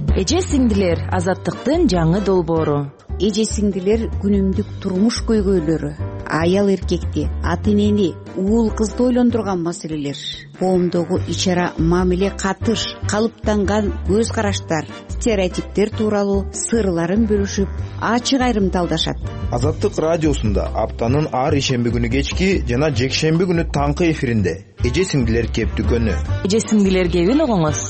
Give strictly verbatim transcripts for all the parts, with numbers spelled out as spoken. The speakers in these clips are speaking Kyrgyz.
Эже сиңдилер азаттыктын жаңы долбоору. Эже сиңдилер күнүмдүк турмуш көйгөйлөрү, аял эркекти, ата энени, уул кызды ойлондурган маселелер, коомдогу ич-ара мамиле катыш, калыптанган көз караштар, стереотиптер тууралуу сырларын бөлүшүп, ачык айрымдалдашат. Азаттык радиосунда аптанын ар ишемби күнү кечки жана жекшемби күнү таңкы эфиринде эже сиңдилер кептүкөнү. Эже сиңдилер кебин угуңуз.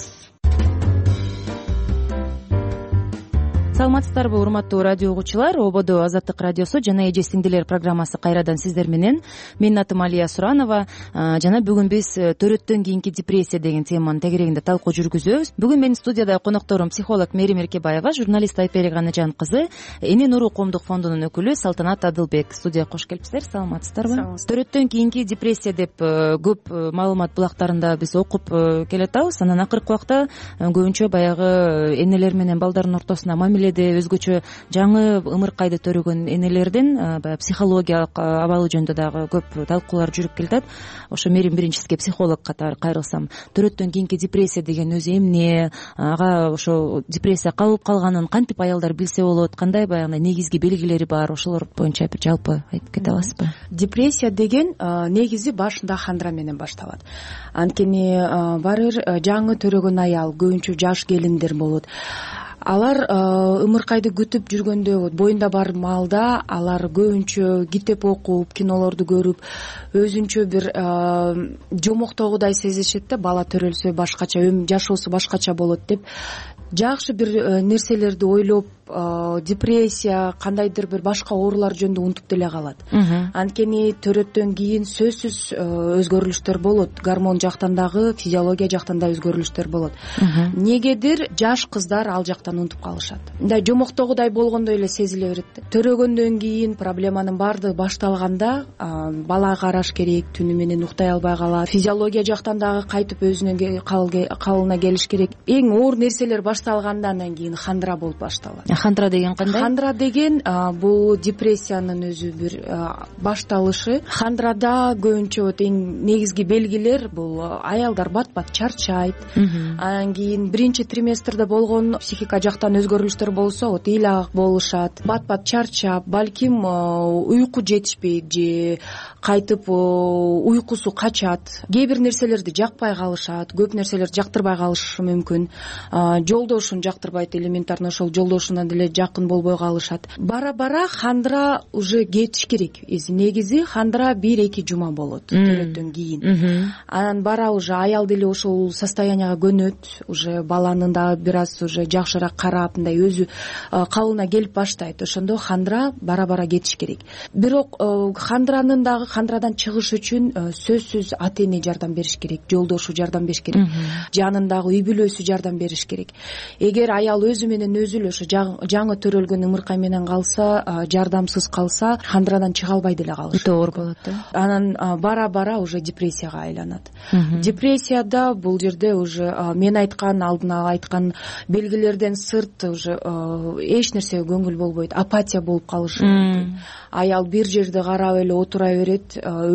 Саламатсыздарбы урматтуу радио угуучулар, ободо Азаттык радиосу жана эже сиңдилер программасы кайрадан сиздер менен. Менин атым Алия Суранова жана бүгүн биз төрөттөн кийинки депрессия деген теманын тегерегинде талкуу жүргүзөбүз. Бүгүн менин студияда конокторум психолог Мерим Эркебаева, журналист Айпелик Анажан кызы, Эне Нуру коомдук фондунун өкүлү Салтанат Адылбек. Студияга кош келипсиздер. Саламатсыздарбы? Төрөттөн кийинки депрессия деп көп маалымат булактарында биз окуп келатабыз. Анан акыркы убакта көбүнчө баягы энелер менен балдардын ортосуна мамиле өзгөчө жаңы ымыркайды төрөгөн энелердин баягы психологиялык абалы жөнүндө дагы көп талкуулар жүрүп келатат. Ошо Мерим биринчи сизге психолог катары кайрылсам, төрөттөн кийинки депрессия деген өзү эмне, ага ошо депрессия кабылып калганын кантип аялдар билсе болот, кандай баягы негизги белгилери бар, ошолор боюнча бир жалпы айтып кете аласызбы? Депрессия деген негизи башында хандра менен башталат. Анткени баары бир жаңы төрөгөн аял, көбүнчө жаш келиндер болот. Алар ымыркайды күтүп жүргөндө, боюнда бар маалда алар көбүнчө китеп окуп, кинолорду көрүп, өзүнчө бир жомоктогудай сезишет да, бала төрөлсө башкача, жашоосу башкача болот деп. Жакшы бир нерселерди ойлоп, депрессия, кандайдыр бир башка оорулар жөнүндө унутуп деле калат. Анткени төрөттөн кийин сөзсүз өзгөрүлүштөр болот. Гормон жактан дагы, физиология жактан да өзгөрүлүштөр болот. Негедир жаш кыздар ал жактан унутуп калышат. Мындай жомоктогудай болгондой эле сезиле берет. Төрөгөндөн кийин проблеманын баардыгы башталганда бала караш керек, түнү менен уктай албай калат. Физиология жактан дагы кайтып өзүнө калыбына келиш керек. Эң оор нерселер башталгандан кийин хандра болуп башталат. Хандра деген кандай? Хандра деген бул депрессиянын өзү бир башталышы. Хандрада көбүнчө эң негизги белгилер бул аялдар бат-бат чарчайт. Анан кийин биринчи триместрде болгон психика жактан өзгөрүлүштөр болсо, вот ыйлагак болушат, бат-бат чарчап, балким уйку жетишпейт же кайтып уйкусу качат. Кээ бир нерселерди жакпай калышат, көп нерселерди жактырбай калышы мүмкүн. Жолдошун жактырбайт, элементарно ошол жолдошуна деле жакын болбой калышат. Бара-бара хандра уже кетиш керек. Негизи хандра бир-эки жума болот төрөттөн кийин. Анан бара уже аял деле ошол состоянияга көнөт, уже баланын да бир аз уже жакшыраак карап, мындай өзү калыбына келип баштайт. Ошондо хандра бара-бара кетиш керек. Бирок хандранын дагы хандрадан чыгыш үчүн сөзсүз ата эне жардам бериш керек, жолдошу жардам бериш керек, жанындагы үй бүлөсү жардам бериш керек. Эгер аял өзү менен өзү эле ошо жаңы төрөлгөн ымыркай менен калса, жардамсыз калса, хандрадан чыга албай деле калышы өтө оор болот да. Анан бара-бара уже депрессияга айланат. Депрессияда бул жерде уже мен айткан, алдына айткан белгилерден сырт уже эч нерсеге көңүл болбойт, апатия болуп калышы мүмкүн. Аял бир жерде карап эле отура берет,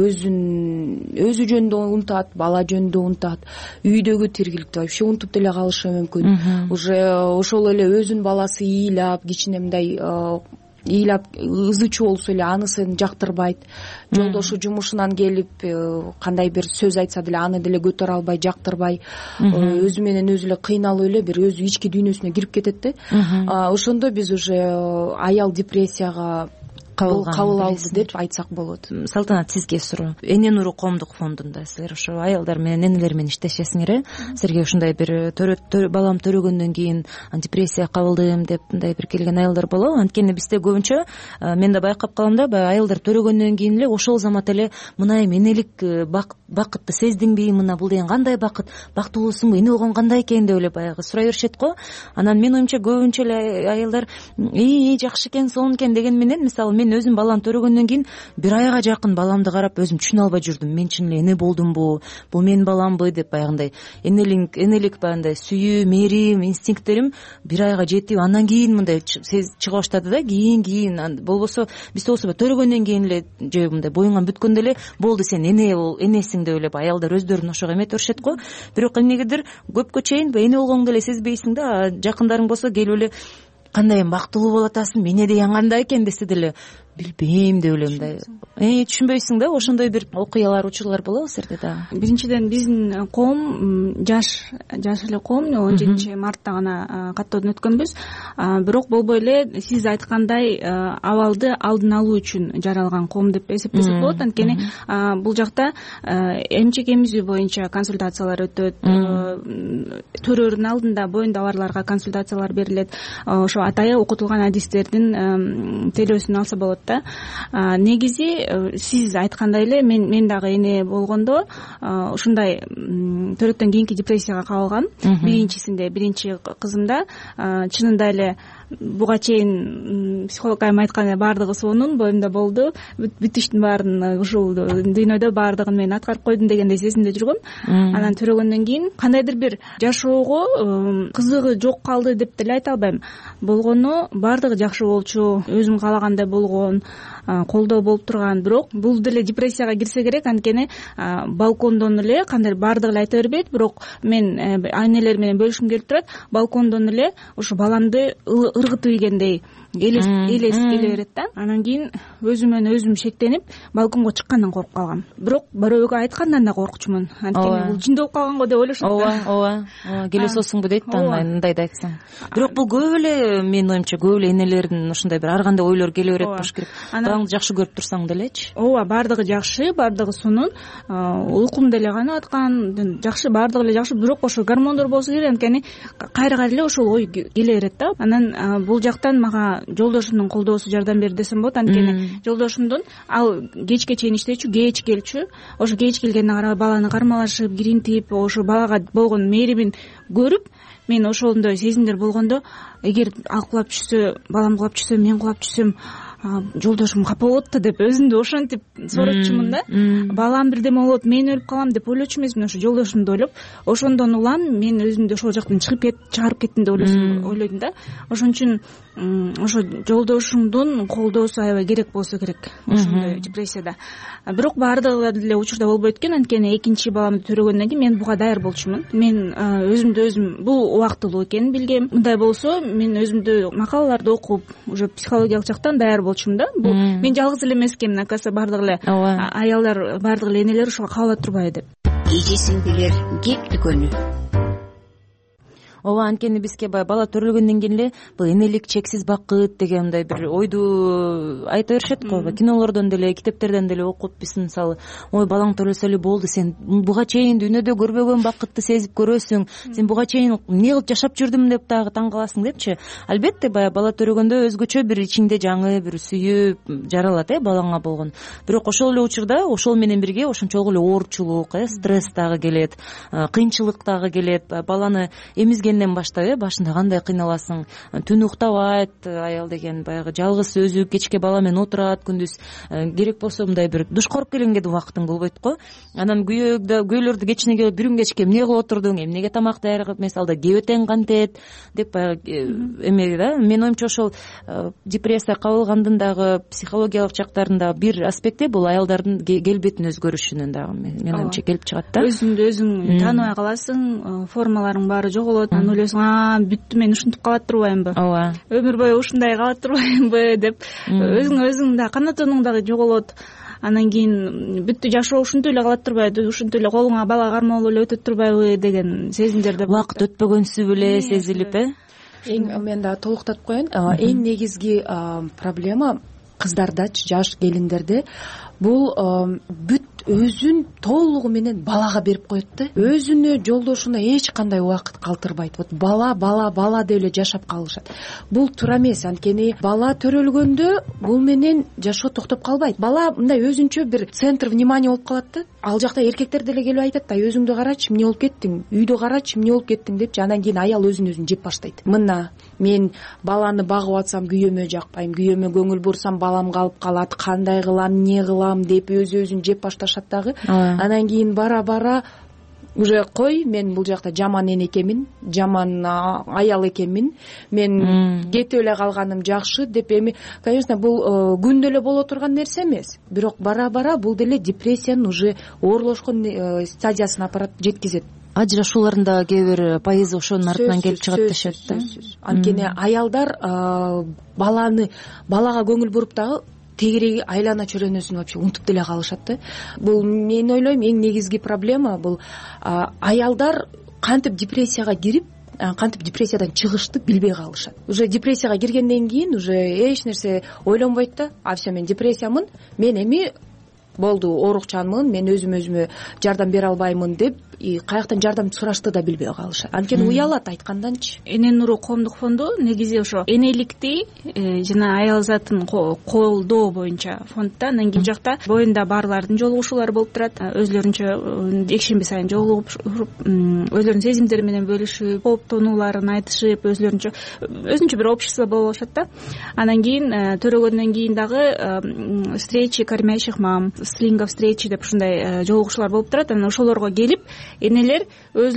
өзүн өзү жөнүндө унутат, бала жөнүндө унутат, үйдөгү тиргиликти вообще унутуп деле калышы мүмкүн. Уже ошол эле өзүнүн баласы ыйлап, кичине мындай ыйлап ызычуу болсо эле анысын жактырбайт. Жолдошу жумушунан келип кандай бир сөз айтса деле аны деле көтөрө албай, жактырбай, өзү менен өзү эле кыйналып эле бир өзү ички дүйнөсүнө кирип кетет да. Ошондо биз уже аял депрессияга кабыл алды деп айтсак болот. Салтанат, сизге суроо. Эне Нуру коомдук фондунда силер ошо аялдар менен, энелер менен иштешесиңер, э? Силерге ушундай бир балам төрөгөндөн кийин депрессия кабылдым деп мындай бир келген аялдар болобу? Анткени бизде көбүнчө мен да байкап калам да, баягы аялдар төрөгөндөн кийин эле ошол замат эле мына эми энелик бакытты сездиңби, мына бул деген кандай бакыт, бактылуусуңбу, эне болгон кандай экен деп эле баягы сурай беришет го. Анан менин оюмча көбүнчө эле аялдар ии жакшы экен, сонун экен деген менен, мисалы мен өзүм балам төрөгөндөн кийин бир айга жакын баламды карап өзүм түшүнө албай жүрдүм. Мен чын эле эне болдумбу, бул менин баламбы деп баягындай энелик энелик баягындай сүйүү, мээрим, инстинкттерим бир айга жетип, андан кийин мындай чыга баштады да. Кийин кийин болбосо бизде болсо төрөгөндөн кийин эле же мындай боюңан бүткөндө эле болду сен эне энесиң деп эле аялдар өздөрүн ошого эметип беришет го. Бирок эмнегедир көпкө чейин эне болгоңду эле сезбейсиң да. Жакындарың болсо келип эле кандай эми бактылуу болуп атасың, эне деген кандай экен десе деле билбейм деп эле мындай э түшүнбөйсүң да. Ошондой бир окуялар, учурлар болобу силерде дагы? Биринчиден биздин коом жаш жаш эле коом, он жетинчи мартта гана каттоодон өткөнбүз. Бирок болбой эле сиз айткандай абалды алдын алуу үчүн жаралган коом деп эсептесек болот. Анткени бул жакта эмчек эмизүү боюнча консультациялар өтөт, төрөөрдүн алдында боюнда барларга консультациялар берилет. Ошо атайы окутулган адистердин телөөсүн алса болот. Негизи сиз айткандай эле мен мен дагы эне болгондо ушундай төрөктөн кийинки депрессияга кабылгам. Биринчисинде, биринчи кызымда чынында эле буга чейин психолог айым айткандай баардыгы сонун, боюмда болду, бүт иштин баарын ушул дүйнөдө баардыгын мен аткарып койдум дегендей сезимде жүргөм. Анан төрөгөндөн кийин кандайдыр бир жашоого кызыгы жок калды деп деле айта албайм. Болгону баардыгы жакшы болчу, өзүм каалагандай болгон, колдоо болуп турган. Бирок бул деле депрессияга кирсе керек. Анткени балкондон эле кандай баардыгы эле айта бербейт, бирок мен энелер менен бөлүшкүм келип турат. Балкондон эле ушу баламды ыргытып ийгендей элес элес келе берет да. Анан кийин өзүмөн өзүм шектенип балконго чыккандан коркуп калгам. Бирок бирөөгө айткандан да коркучумун. Анткени бул жиндеп калганго деп ойлошот. Ооба, ооба, ооба, келесиңбу дейт да, мындай да айтсаң. Бирок бул көп эле, менин оюмча көп эле энелердин ушундай бир ар кандай ойлор келе берет болуш керек. Балаңды жакшы көрүп турсаң делечи. Ооба, баардыгы жакшы, баардыгы сонун. Уйкум деле канып аткан, жакшы, баардыгы эле жакшы. Бирок ошо гормондор болсо керек. Анткени кайра кайра эле ошол ой келе берет да. Анан бул жактан мага жолдошумдун колдоосу жардам берди десем болот. Анткени жолдошумдун ал кечке чейин иштечү, кеч келчү. Ошо кеч келгенине карабай баланы кармалашып, киринтип, ошо балага болгон мээримин көрүп, мен ошондой сезимдер болгондо, эгер ал кулап түшсө, балам кулап түшсө, мен кулап түшсөм, жолдошум капа болот да деп өзүмдү ошентип сурачумун да. Балам бирдеме болот, мен өлүп калам деп ойлочу эмесмин. Ошо жолдошумду ойлоп, ошондон улам мен өзүмдү ошол жактан чыгып кет, чыгарып кеттим деп ойлосом, ойлойдум да. Ошон үчүн ошо жолдошуңдун колдоосу аябай керек болсо керек ошондой депрессияда. Бирок баардыгы деле учурда болбойт экен. Анткени экинчи баламды төрөгөндөн кийин мен буга даяр болчумун. Мен өзүмдү өзүм бул убактылуу экенин билгем. Мындай болсо мен өзүмдү макалаларды окуп, уже психологиялык жактан даяр болчумун да. Бул мен жалгыз эле эмес экенмин, акасы баардыгы эле аялдар, баардыгы эле энелер ошого кабыла турбайбы деп. Эже сиңдилер кептикөнү. Ооба, анткени бизге баягы бала төрөлгөндөн кийин эле бул энелик чексиз бакыт деген мындай бир ойду айта беришет го. Кинолордон деле, китептерден деле окуп биз мисалы, ой балаң төрөлсө эле болду, сен буга чейин дүйнөдө көрбөгөн бакытты сезип көрөсүң, сен буга чейин эмне кылып жашап жүрдүм деп дагы таң каласың депчи. Албетте баягы бала төрөгөндө өзгөчө бир ичиңде жаңы бир сүйүү жаралат э балаңа болгон. Бирок ошол эле учурда ошол менен бирге ошончолук эле оорчулук, э стресс дагы келет, кыйынчылык дагы келет. Баланы эмизген баштап э башында кандай кыйналасың, түн уктабайт аял деген, баягы жалгыз өзү кечке бала менен отурат, күндүз керек болсо мындай бир душ коруп келгенге да убактың болбойт го. Анан күйөөдө күйөөлөрдү кечине келип бир күн кечке эмне кылып отурдуң, эмнеге тамак даярдап эмес, алда кебетең кантет деп баягы эме да. Менин оюмча ошол депрессия кабылгандын дагы психологиялык жактарында бир аспекти бул аялдардын келбетин өзгөрүшүнөн дагы менин оюмча келип чыгат да. Өзүңдү өзүң тааныбай каласың, формаларың баары жоголот. Ойлойсуң, а бүттү, мен ушинтип кала турбаймынбы, ооба, өмүр бою ушундай кала турбаймынбы деп өзүң өзүң да канатының дагы жоголот. Анан кийин бүттү, жашоо ушинтип эле кала турбайбы, ушинтип эле колуңа бала кармалып эле өтө турбайбы деген сезимдерде убакыт өтпөгөнсү беле сезилип э. Эң мен дагы толуктатып коеюн. Эң негизги проблема кыздардачы, жаш келиндерде бул бүт өзүн толугу менен балага берип коет да. Өзүнө, жолдошуна эч кандай убакыт калтырбайт. Вот бала, бала, бала деп эле жашап калышат. Бул туура эмес. Анткени бала төрөлгөндө бул менен жашоо токтоп калбайт. Бала мындай өзүнчө бир центр внимания болуп калат да. ал жакта эркектер деле келип айтат ай өзүңдү карачы эмне болуп кеттиң, үйдү карачы эмне болуп кеттиң депчи. Андан кийин аял өзүн өзүн жеп баштайт. Мына мен баланы багып атсам күйөөмө жакпайм, күйөөмө көңүл бурсам балам калып калат, кандай кылам, эмне кылам деп өз өзүн жеп башташат дагы. Анан кийин бара бара уже кой, мен бул жакта жаман эне экенмин, жаман аял экенмин, мен кетип эле калганым жакшы деп. Эми конечно бул күндө эле боло турган нерсе эмес, бирок бара бара бул деле депрессиянын уже оорлошкон стадиясына апарат, жеткизет. Ажырашууларында кээ бир пайызы ошонун артынан келип чыгат дешет да. Анткени аялдар баланы балага көңүл буруп дагы тегереги айлана чөйрөнөсүн вообще унутуп деле калышат да. Бул мен ойлойм эң негизги проблема бул аялдар кантип депрессияга кирип, кантип депрессиядан чыгышты билбей калышат. Уже депрессияга киргенден кийин уже эч нерсе ойлонбойт да. А все, мен депрессиямын, мен эми болду, оорукчанмын, мен өзүм өзүмө жардам бере албаймын деп каяктан жардам сурашты да билбей калышат. Анткени уялат айтканданчы. Эне нуру коомдук фонду негизи ошо энеликти жана аял затын колдоо боюнча фонд да. Анан кийин жакта боюнда барлардын жолугушуулары болуп турат. Өзлөрүнчө жекшемби сайын жолугушуп, өзлөрүнүн сезимдери менен бөлүшүп, кооптонууларын айтышып, өзлөрүнчө өзүнчө бир общество болуп алышат да. Анан кийин төрөгөндөн кийин дагы встречи кормящих мам, слинга встречи деп ушундай жолугушуулар болуп турат. Анан ошолорго келип энелер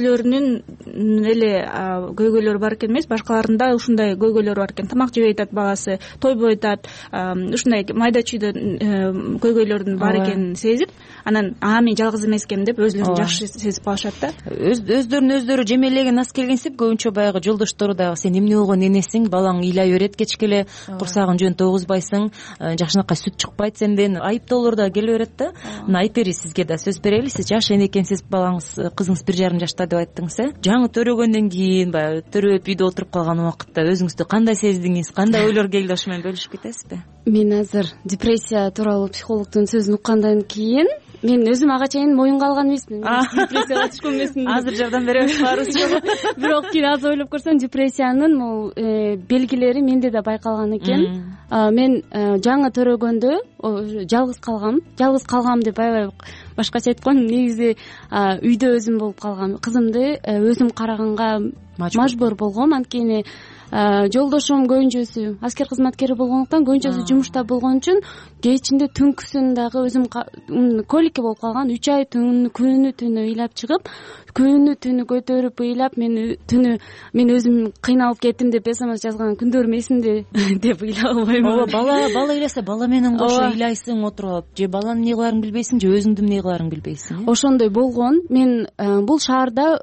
өзлөрүнүн эле көйгөйлөрү бар экен эмес, башкаларында ушундай көйгөйлөрү бар экен, тамак жебей атат баласы, тойбой атат, ушундай майда чүйдө көйгөйлөрдүн бар экенин сезип, анан а мен жалгыз эмес экенмин деп өзлөрүн жакшы сезип калышат да. Өздөрүн өздөрү жемелеген ас келгенсип көбүнчө баягы жолдоштору дагы сен эмне болгон энесиң, балаң ыйлай берет кечке эле, курсагын жөн тогузбайсың, жакшынакай сүт чыкпайт сенден, айыптоолор да келе берет да. Мына Айпери, сизге да сөз берели. Сиз жаш эне экенсиз, балаңыз кызыңыз бир жарым жашта деп айттыңыз, э? Жаңы төрөгөндөн кийин баягы төрөп үйдө отуруп калган убакытта өзүңүздү кандай сездиңиз, кандай ойлор келди, ошо менен бөлүшүп кетесизби? Мен азыр депрессия тууралуу психологдун сөзүн уккандан кийин мен өзүм ага чейин моюнга алган эмесмин. Депрессияга түшкөн эмесмин. Азыр жардам беребиз баарыбызга. Бирок кийин азыр ойлоп көрсөм, депрессиянын бул белгилери менде да байкалган экен. Мен жаңы төрөгөндө жалгыз калгам, жалгыз калгам деп аябай башкача айткан. Негизи үйдө өзүм болуп калгам. Кызымды өзүм караганга мажбур болгом, анткени жолдошум көбүнчөсү аскер кызматкери болгондуктан көбүнчөсү жумушта болгон үчүн кечинде түнкүсүн дагы өзүм колики болуп калган. үч ай күнү түнү ыйлап чыгып, күнү түнү көтөрүп ыйлап, мен түнү мен өзүм кыйналып кеттим деп смс жазган күндөрүм эсимде деп ыйлап коймойм. Ооба, бала бала ыйласа бала менен кошо ыйлайсың отуруп, же баланын эмне кыларын билбейсиң, же өзүңдүн эмне кыларын билбейсиң. Ошондой болгон. Мен бул шаарда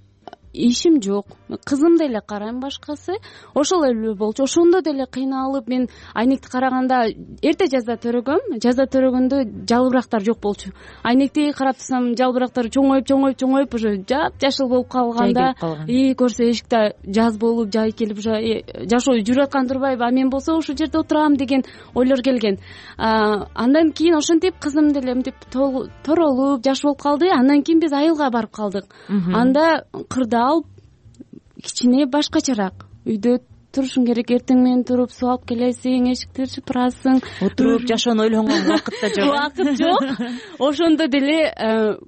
ишим жок, кызым деле карайм, башкасы ошол эле болчу. Ошондо деле кыйналып, мен айнекти караганда эрте жазда төрөгөм, жазда төрөгөндө жалбырактар жок болчу. Айнекти карап турсам, жалбырактар чоңоюп чоңоюп чоңоюп уже жап-жашыл болуп калганда, и көрсө эшикте жаз болуп, жай келип, уже жашоо жүрүп аткан турбайбы, а мен болсо ушул жерде отурам деген ойлор келген. Андан кийин ошентип кызым деле мынтип торолуп, жаш болуп калды. Андан кийин биз айылга барып калдык. Анда кырда алып кичине башкачараак үйдө турушуң керек. Эртең менен туруп суу алып келесиң, эшикти чыпырасың, отуруп жашоону ойлонгон убакыт да жок. Убакыт жок. Ошондо деле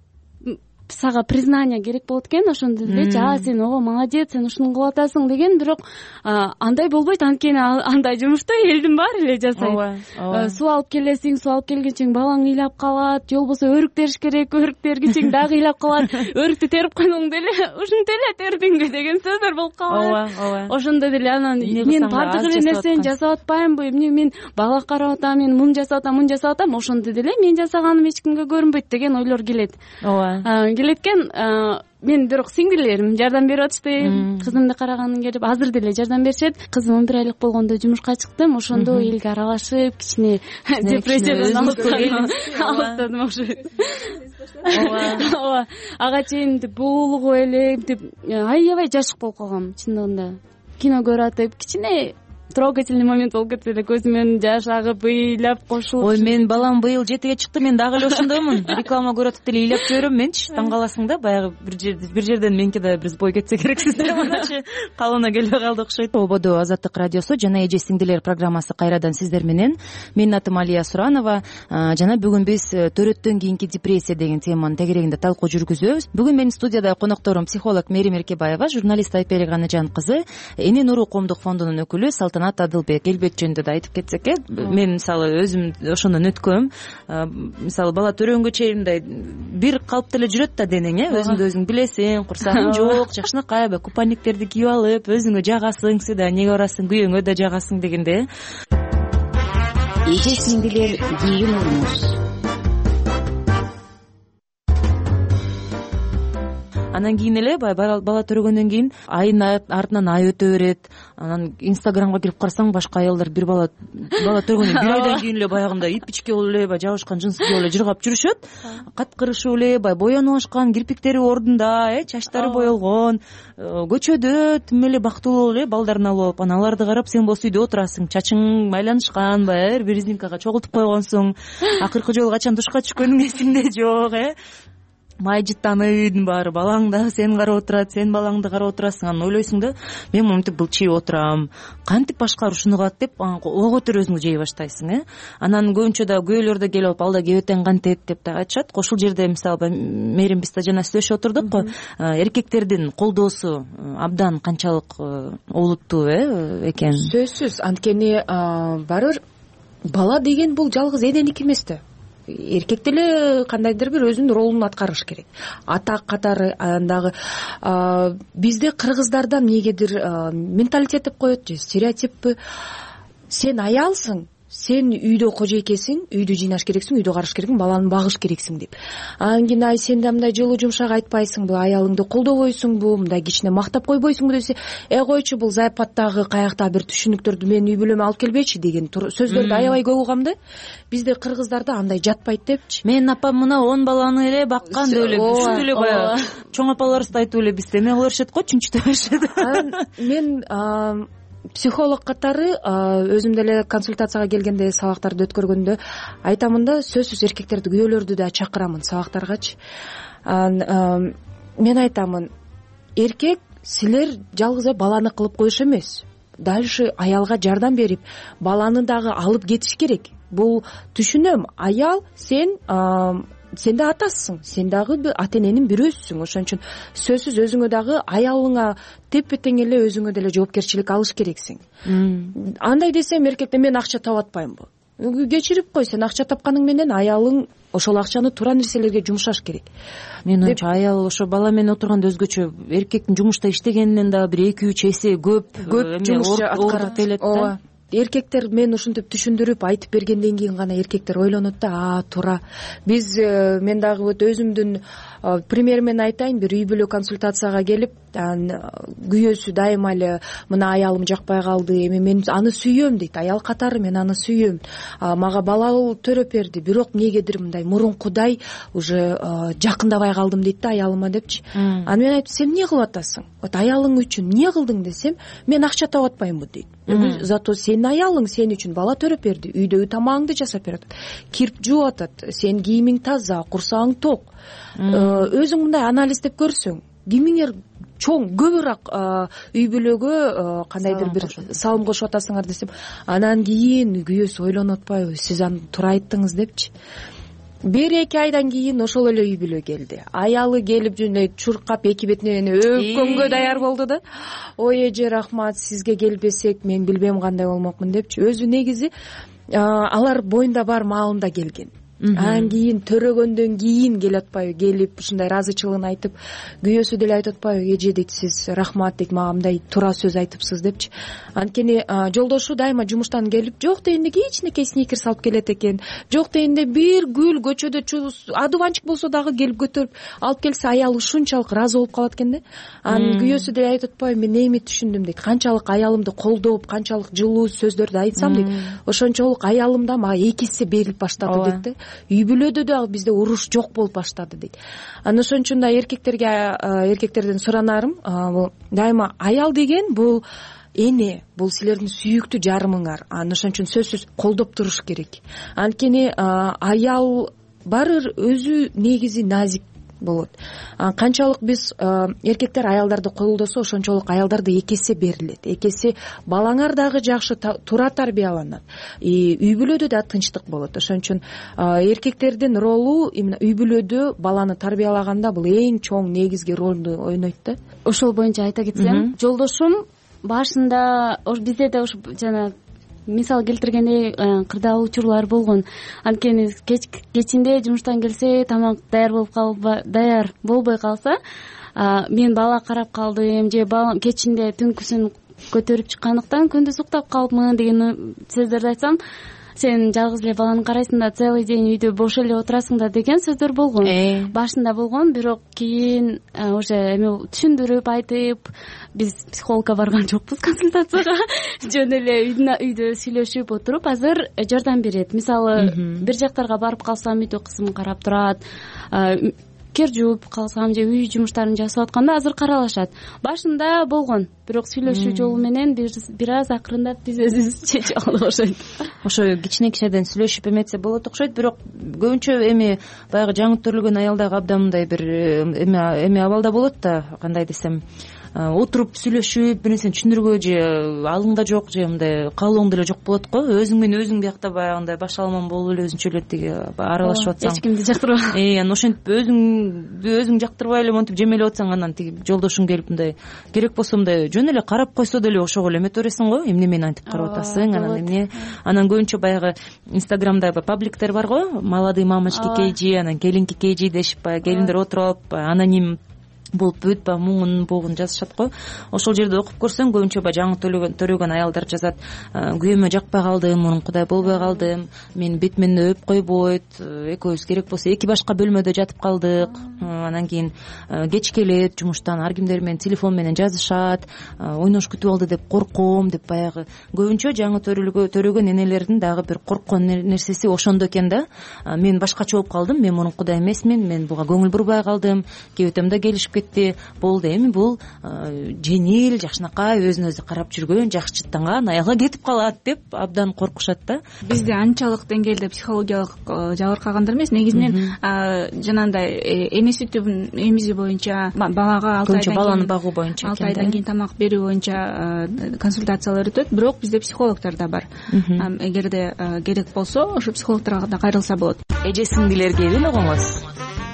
сага признание керек болот экен. Ошондо деле жа сен ого молодец, сен ушуну кылып атасың деген. Бирок андай болбойт, анткени андай жумушта элдин баары эле жасайт. Суу алып келесиң, суу алып келгенчең балаң ыйлап калат, же болбосо өрүк териш керек, өрүк тергенчең дагы ыйлап калат. Өрүктү терип койгоң деле ушинтип эле тердиңби деген сөздөр болуп калат. Ооба, ооба. Ошондо деле анан мен бардык эле нерсени жасап атпаймынбы, эмне мен бала карап атам, мен муну жасап атам, муну жасап атам, ошондо деле мен жасаганым эч кимге көрүнбөйт деген ойлор келет. Ооба. Келеткен. Мен бирок сиңдилерим жардам берип атышты, кызымды караганым келип, азыр деле жардам беришет. Кызым он бир айлык болгондо жумушка чыктым, ошондо элге аралашып, кичине депрессиядан алыстадым ошо. Ооба, ага чейин боолугуп эле, аябай жашык болуп калгам чындыгында. Кино көрүп атып, кичине трогательный момент болуп кетти эле, көзүмөн жаш агып ыйлап кошулуп. Ой, мен балам быйыл жетиге чыкты, мен дагы эле ошондомун. Реклама көрүп атып эле ыйлап жиберем менчи. Таң каласың да, баягы бир жерде бир жерден меники да бир сбой кетсе керек сиздер маначы калыбына келбей калды окшойт. Ободо Азаттык радиосу жана эже сиңдилер программасы кайрадан сиздер менен. Менин атым Алия Суранова. Жана бүгүн биз төрөттөн кийинки депрессия деген теманын тегерегинде талкуу жүргүзөбүз. Бүгүн менин студияда конокторум психолог Мерим Эркебаева, журналист Айпелик Анажан кызы, Эне Нуру коомдук фондунун өкүлү Салтанат Адылбек. Элбет жөнүндө да айтып кетсек э, мен мисалы өзүм ошондон өткөм. Мисалы бала төрөнгө чейин мындай бир калыпта эле жүрөт да денең, э, өзүңдү өзүң билесиң, курсагың жок, жакшынакай баягы купальниктерди кийип алып, өзүңө жагасың, свиданиеге барасың, күйөөңө да жагасың дегенде. Эже сиңдилер кийин урмуш. Анан кийин эле баягы бала төрөгөндөн кийин айдын артынан ай өтө берет. Анан Инстаграмга кирип карасаң, башка аялдар бир бала бала төргөндөн бир айдан кийин эле баягындай ипичке болуп эле, баягы жабышкан джинсы кийип эле жыргап жүрүшөт. Каткырышып эле, баягы боенуп алышкан, кирпиктери ордунда, э, чачтары боелгон, көчөдө тим эле бактылуу эле балдарын алып алып, анан аларды карап сен болсо үйдө отурасың, чачың майланышкан, баягы бир резинкага чогултуп койгонсуң. Акыркы жолу качан душка түшкөнүң эсиңде жок, э. Май жыттанын баары, балаң дагы сени карап отурат, сен балаңды карап отурасың. Анан ойлойсуң да, мен монтип былчыйып отурам, кантип башкалар ушуну кылат деп ого котор өзүңдү жей баштайсың, э. Анан көбүнчө да күйөөлөр да келип алып, ал да кебетен кантет деп да айтышат. Ошол жерде мисалы Мерим биз да жана сүйлөшүп отурдук го, эркектердин колдоосу абдан канчалык олуттуу э экен. Сөзсүз, анткени барыбир бала деген бул жалгыз эненики эмес да. Эркек деле кандайдыр бир өзүнүн ролун аткарыш керек. Ата катары андагы бизде кыргыздарда эмнегедир менталитет деп коет же, стереотиппи. Сен аялсың, сен үйдө кожойкесиң, үйдү жыйнаш керексиң, үйдү караш керексиң, баланы багыш керексиң деп. Анан кийин ай сен да мындай жылуу жумшак айтпайсыңбы, аялыңды колдобойсуңбу, мындай кичине мактап койбойсуңбу десе, э койчу бул зайпаттагы каякта бир түшүнүктөрдү мен үй бүлөмө алып келбечи деген сөздөрдү аябай көп угам да. Бизде кыргыздарда андай жатпайт депчи. Менин апам мына он баланы эле баккан деп эле бүт эле баягы чоң апаларыбыз да айтып эле бизде эме кыла беришет го, чүнчүтө беришет. Мен психолог катары өзүм деле консультацияга келгенде, сабактарды өткөргөндө айтамын да, сөзсүз эркектерди, күйөөлөрдү да чакырамын сабактаргачы. Мен айтамын, эркек силер жалгыз эле баланы кылып коюш эмес, дальше аялга жардам берип, баланы дагы алып кетиш керек. Бул түшүнөм, аял сен сен да атасысың, сен дагы ата эненин бирөөсүң. Ошон үчүн сөзсүз өзүңө дагы аялыңа тепе тең эле өзүңө деле жоопкерчилик алыш керексиң. Андай десем, эркекте мен акча таап атпаймынбы? Кечирип кой, сен акча тапканың менен аялың ошол акчаны туура нерселерге жумшаш керек. Мен ойчу аял ошо бала менен отурганда өзгөчө, эркектин жумушта иштегенинен дагы бир эки үч эсе көп көп жумуш аткарат элет да. Эркектер мен ушинтип түшүндүрүп айтып бергенден кийин гана эркектер ойлонот да, а туура. Биз мен дагы вот өзүмдүн пример менен айтайын, бир үй бүлө консультацияга келип, күйөөсү дайыма эле мына аялым жакпай калды, эми мен аны сүйөм дейт, аял катары мен аны сүйөм, мага бала төрөп берди, бирок эмнегедир мындай мурункудай уже жакындабай калдым дейт да аялыма депчи. Анан мен айтып, сен эмне кылып атасың? Вот аялың үчүн эмне кылдың десем, мен акча таап атпаймынбы дейт. Зато сенин аялың сен үчүн бала төрөп берди, үйдөгү тамагыңды жасап берет, кирип жууп атат, сен кийимиң таза, курсагың ток. Өзүң мындай анализ деп көрсөң, кимиңер чоң көбүрөөк үй бүлөгө кандайдыр бир салым кошуп атасыңар десем, анан кийин күйөөсү ойлонуп атпайбы, сиз аны туура айттыңыз депчи. Бир эки айдан кийин ошол эле үй бүлө келди. Аялы келип жөндөй чуркап эки бетинен өпкөнгө даяр болду да. Ой эже рахмат, сизге келбесек мен билбем кандай болмокмун депчи. Өзү негизи алар боюнда бар маалында келген. Анан кийин төрөгөндөн кийин келип атпайбы, келип ушундай ыраазычылыгын айтып, күйөөсү деле айтып атпайбы, эже дейт, сиз рахмат дейт, мага мындай туура сөз айтыпсыз депчи. Анткени жолдошу дайыма жумуштан келип, жок дегенде кичинекей сникерс алып келет экен, жок дегенде бир гүл көчөдө адубанчык болсо дагы келип көтөрүп алып келсе, аял ушунчалык ыраазы болуп калат экен да. Анан күйөөсү деле айтып атпайбы, мен эми түшүндүм дейт, канчалык аялымды колдоп, канчалык жылуу сөздөрдү айтсам дейт, ошончолук аялым да мага эки эсе берилип баштады дейт да. Үй бүлөдө дагы бизде уруш жок болуп баштады дейт. Анан ошон үчүн да эркектерге эркектерден суранарым, бул дайыма аял деген бул эне, бул силердин сүйүктүү жарымыңар, анан ошон үчүн сөзсүз колдоп туруш керек. Анткени аял баары өзү негизи назик болот. Канчалык биз эркектер аялдарды колдосо, ошончолук аялдар да эки эсе берилет, эки эсе балаңар дагы жакшы туура тарбияланат, үй бүлөдө да тынчтык болот. Ошон үчүн эркектердин ролу именно үй бүлөдө баланы тарбиялаганда бул эң чоң негизги ролду ойнойт да. Ошол боюнча айта кетсем, жолдошум башында бизде да ушу жана мисал келтиргендей кырдаал учурлар болгон. Анткени кечинде жумуштан келсе тамак даяр болуп калбай даяр болбой калса, мен бала карап калдым же кечинде түнкүсүн көтөрүп чыккандыктан күндүз уктап калыпмын деген сөздөрдү айтсам, сен жалгыз эле баланы карайсың да целый день үйдө бош эле отурасың да деген сөздөр болгон. Башында болгон, бирок кийин уже эме түшүндүрүп айтып, биз психологко барган жокпуз консультацияга. Жөн эле үйдө сүйлөшүп отуруп азыр жардам берет. Мисалы, бир жактарга барып калсам үйдө кызым карап турат, кер жууп калсам же үй жумуштарын жасап атканда азыр каралашат. Башында болгон, бирок сүйлөшүү жолу менен бир аз акырындап биз өзүбүз чечип алдык окшойт. Ошо кичине кичинеден сүйлөшүп эметсе болот окшойт, бирок көбүнчө эми баягы жаңы төрөлгөн аялда абдан мындай бир эме эме абалда болот да, кандай десем, отуруп сүйлөшүп бир нерсени түшүндүргө же алыңда жок же мындай каалооңдо эле жок болот го. Өзүң менен өзүң биякта баягындай баш алман болуп эле өзүнчө эле тиги аралашып атсаң, эч кимди жактырбай, э анан ошентип өзүң өзүң жактырбай эле монтип жемелеп атсаң, анан тиги жолдошуң келип мындай керек болсо мындай жөн эле карап койсо деле ошого эле эмете бересиң го, эмне мени антип карап атасың, анан эмне. Анан көбүнчө баягы инстаграмда пабликтер бар го, молодые мамочки кейжи, анан келинки кейжи дешип, баягы келиндер отуруп аноним болуп бүт баягы муңун богун жазышат го. Ошол жерде окуп көрсөң, көбүнчө баягы жаңы төлөгөн төрөгөн аялдар жазат: күйөөмө жакпай калдым, мурункудай болбой калдым, менин бетимди өп койбойт, экөөбүз керек болсо эки башка бөлмөдө жатып калдык, анан кийин кеч келет жумуштан, ар кимдер менен телефон менен жазышат, ойнош күтүп алды деп корком деп, баягы көбүнчө жаңы төрөгөн энелердин дагы бир корккон нерсеси ошондо экен да. Мен башкача болуп калдым, мен мурункудай эмесмин, мен буга көңүл бурбай калдым, кебетем да келишип болду, эми бул жеңил, жакшынакай, өзүн өзү карап жүргөн, жакшы чыттанган аялга кетип калат деп абдан коркушат да. Бизде анчалык деңгээлде психологиялык жабыркагандар эмес, негизинен жанагындай эне сүтү эмизүү боюнча, балага алты айдан баланы багуу боюнча, алты айдан кийин тамак берүү боюнча консультациялар өтөт, бирок бизде психологдор да бар. Эгерде керек болсо, ошо психологдорго да кайрылса болот. Эже сиңдилерге эмне огоңуз?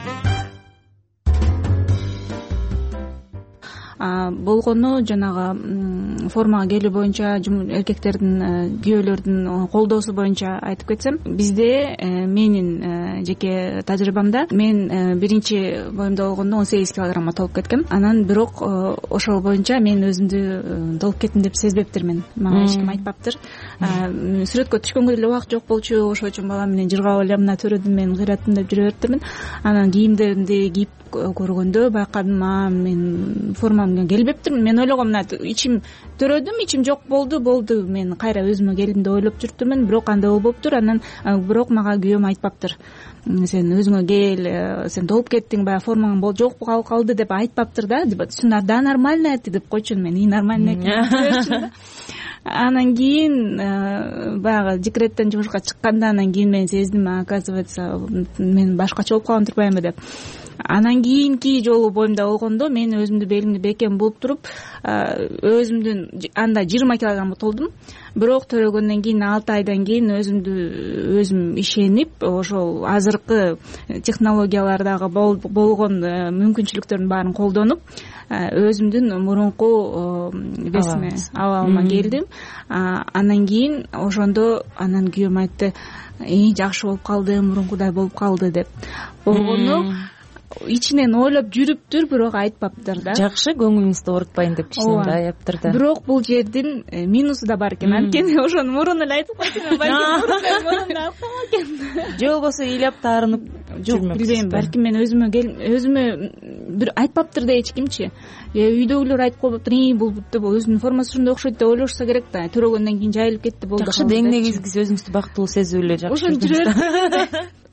Болгону жанагы формага келүү боюнча, эркектердин, күйөөлөрдүн колдоосу боюнча айтып кетсем, бизде менин жеке тажрыйбамда, мен биринчи боюмда болгондо он сегиз килограммга толуп кеткем. Анан бирок ошол боюнча мен өзүмдү толуп кеттим деп сезбептирмин. Мага эч ким айтпаптыр. Сүрөткө түшкөнгө деле убакыт жок болчу, ошол үчүн балам менен жыргап эле мына төрөдүм, мен кыйраттым деп жүрө бериптирмин. Анан кийимдеримди кийип көргөндө байкадым, а мен формамга келбептирмин. Мен ойлогом, мына ичим төрөдүм, ичим жок болду, болду. Мен кайра өзүмө келдим деп ойлоп жүрүптүрмүн, бирок андай болбоптур. Анан бирок мага күйөөм айтпаптыр. Сен өзүңө кел, сен толуп кеттиң, баягы формаң жок болуп калды деп айтпаптыр да. Да, нормально это деп койчумун мен, и нормально экен. Анан кийин баягы декреттен жумушка чыкканда, анан кийин мен сездим, оказывается, мен башкача болуп калган турбаймынбы деп. Анан кийинки жолу боюмда болгондо мен өзүмдү белимди бекем булуп туруп, өзүмдүн анда жыйырма килограммга толдум. Бирок төрөгөндөн кийин алты айдан кийин өзүмдү өзүм ишенип, ошол азыркы технологиялардагы болгон мүмкүнчүлүктөрдүн баарын колдонуп, өзүмдүн мурунку весиме, абалыма келдим. Анан кийин ошондо анан күйөөм айтты: "Ий, жакшы болуп калды, мурункудай болуп калды" деп. Болгону ичинен ойлоп жүрүптүр, бирок айтпаптыр да. Жакшы, көңүлүңүздү оорутпайын деп кичинен да аяптыр да. Бирок бул жердин минусу да бар экен. Анткени ошону мурун эле айтып койсоң, балким мурун алып калган экен. Же болбосо ыйлап таарынып жүрмөк. Билбейм, балким мен өзүмө өзүмө бир айтпаптыр да эч кимчи. Үйдөгүлөр айтып коюптур, "Ий, бул өзүнүн формасы ушундай окшойт" деп ойлошсо керек да. Төрөгөндөн кийин жайылып кетти, болду. Жакшы, дең негизгиси өзүңүздү бактылуу сезип эле жакшы. Ошон жүрөт.